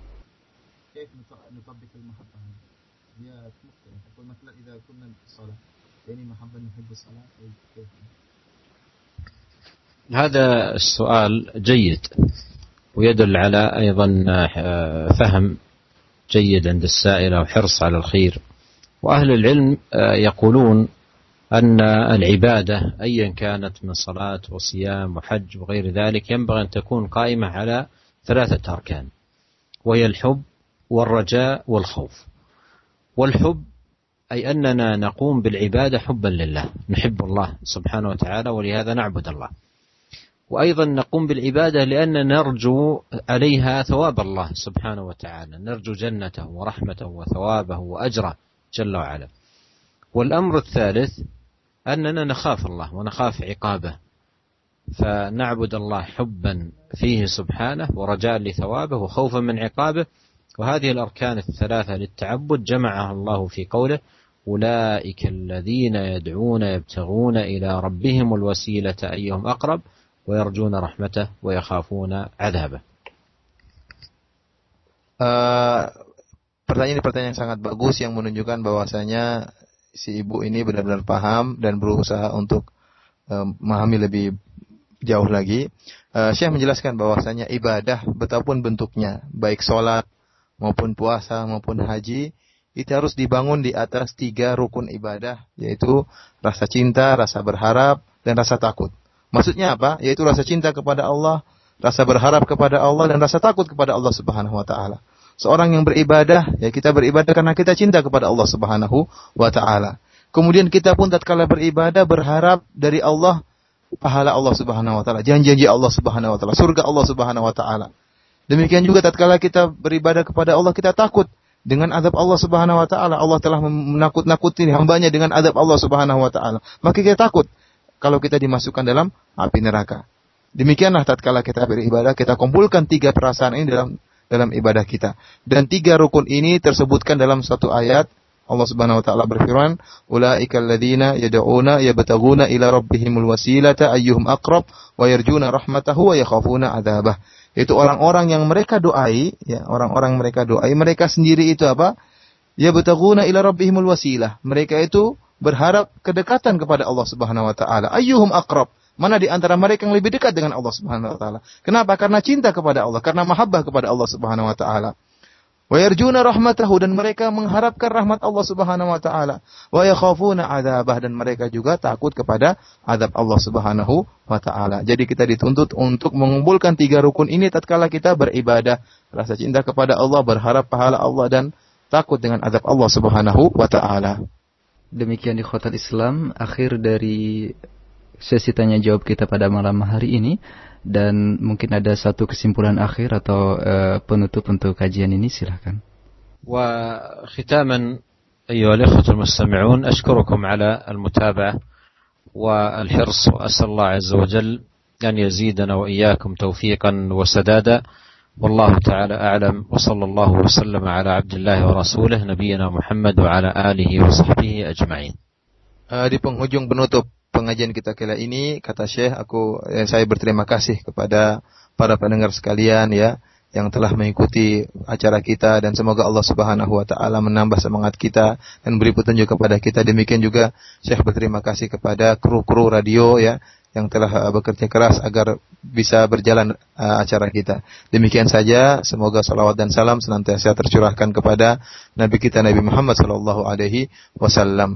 هذا السؤال جيد ويدل على أيضا فهم جيد عند السائل وحرص على الخير. وأهل العلم يقولون أن العبادة أيا كانت من صلاة وصيام وحج وغير ذلك ينبغي أن تكون قائمة على ثلاثة أركان، وهي الحب والرجاء والخوف. والحب أي أننا نقوم بالعبادة حبا لله، نحب الله سبحانه وتعالى ولهذا نعبد الله، وأيضا نقوم بالعبادة لأننا نرجو عليها ثواب الله سبحانه وتعالى، نرجو جنته ورحمته وثوابه وأجره جل وعلا. والأمر الثالث أننا نخاف الله ونخاف عقابه، فنعبد الله حبا فيه سبحانه ورجاء لثوابه وخوفا من عقابه. وهذه الأركان الثلاثة للتعبد جمعها الله في قوله أولئك الذين يدعون يبتغون إلى ربهم الوسيلة أيهم أقرب ويرجون رحمته ويخافون عذابه. Uh, pertanyaan ini pertanyaan yang sangat bagus yang menunjukkan bahwasanya si ibu ini benar-benar paham dan berusaha untuk uh, memahami lebih jauh lagi. Uh, Syekh menjelaskan bahwasanya ibadah betapapun bentuknya, baik sholat maupun puasa maupun haji, itu harus dibangun di atas tiga rukun ibadah, yaitu rasa cinta, rasa berharap, dan rasa takut. Maksudnya apa? Yaitu rasa cinta kepada Allah, rasa berharap kepada Allah, dan rasa takut kepada Allah Subhanahu wa taala. Seorang yang beribadah, ya kita beribadah karena kita cinta kepada Allah Subhanahu wa taala. Kemudian kita pun tatkala beribadah berharap dari Allah pahala Allah Subhanahu wa taala, janji-janji Allah Subhanahu wa taala, surga Allah Subhanahu wa taala. Demikian juga tatkala kita beribadah kepada Allah, kita takut dengan azab Allah Subhanahu wa taala. Allah telah menakut-nakuti hambanya dengan azab Allah Subhanahu wa taala. Maka kita takut kalau kita dimasukkan dalam api neraka. Demikianlah tatkala kita beribadah, kita kumpulkan tiga perasaan ini dalam dalam ibadah kita. Dan tiga rukun ini tersebutkan dalam satu ayat. Allah Subhanahu wa taala berfirman, "Ulaikal ladzina yad'una yabtaguna ila rabbihimul wasilata ayyuhum aqrab wa yarjuna rahmatahu wa yakhafuna 'adzabah." Itu orang-orang yang mereka doai, ya, orang-orang mereka doai, mereka sendiri itu apa? Yabtaguna ila rabbihimul wasilah. Mereka itu berharap kedekatan kepada Allah Subhanahu wa taala. Ayyuhum aqrab. Mana di antara mereka yang lebih dekat dengan Allah Subhanahu wa taala? Kenapa? Karena cinta kepada Allah, karena mahabbah kepada Allah Subhanahu wa taala. Wa yarjuna rahmatahu, dan mereka mengharapkan rahmat Allah Subhanahu wa taala. Wa yakhafuna 'adzabah, dan mereka juga takut kepada azab Allah Subhanahu wa taala. Jadi kita dituntut untuk mengumpulkan tiga rukun ini tatkala kita beribadah, rasa cinta kepada Allah, berharap pahala Allah, dan takut dengan azab Allah Subhanahu wa taala. Demikian ikhwatal Islam, akhir dari sesi tanya jawab kita pada malam hari ini, dan mungkin ada satu kesimpulan akhir atau uh, penutup untuk kajian ini, silakan. Wa khitaman ayyuha al-ikhwatu al-mustami'un, ashkurukum ala al-mutaba'ah wa al-hirs, wa as'al Allah 'azza wa jalla an yazidana wa iyyakum tawfiqan wa sadada. Wallahu ta'ala a'lam, wa sallallahu wa sallam ala abdillahi wa rasulih nabiyyina Muhammad wa ala alihi wa sahbihi ajma'in. Uh, di penghujung penutup pengajian kita kali ini, kata Syekh, aku eh, saya berterima kasih kepada para pendengar sekalian ya yang telah mengikuti acara kita, dan semoga Allah Subhanahu wa taala menambah semangat kita dan beri petunjuk kepada kita. Demikian juga Syekh berterima kasih kepada kru-kru radio ya yang telah uh, bekerja keras agar bisa berjalan uh, acara kita. Demikian saja, semoga salawat dan salam senantiasa tercurahkan kepada Nabi kita Nabi Muhammad sallallahu alaihi wasallam.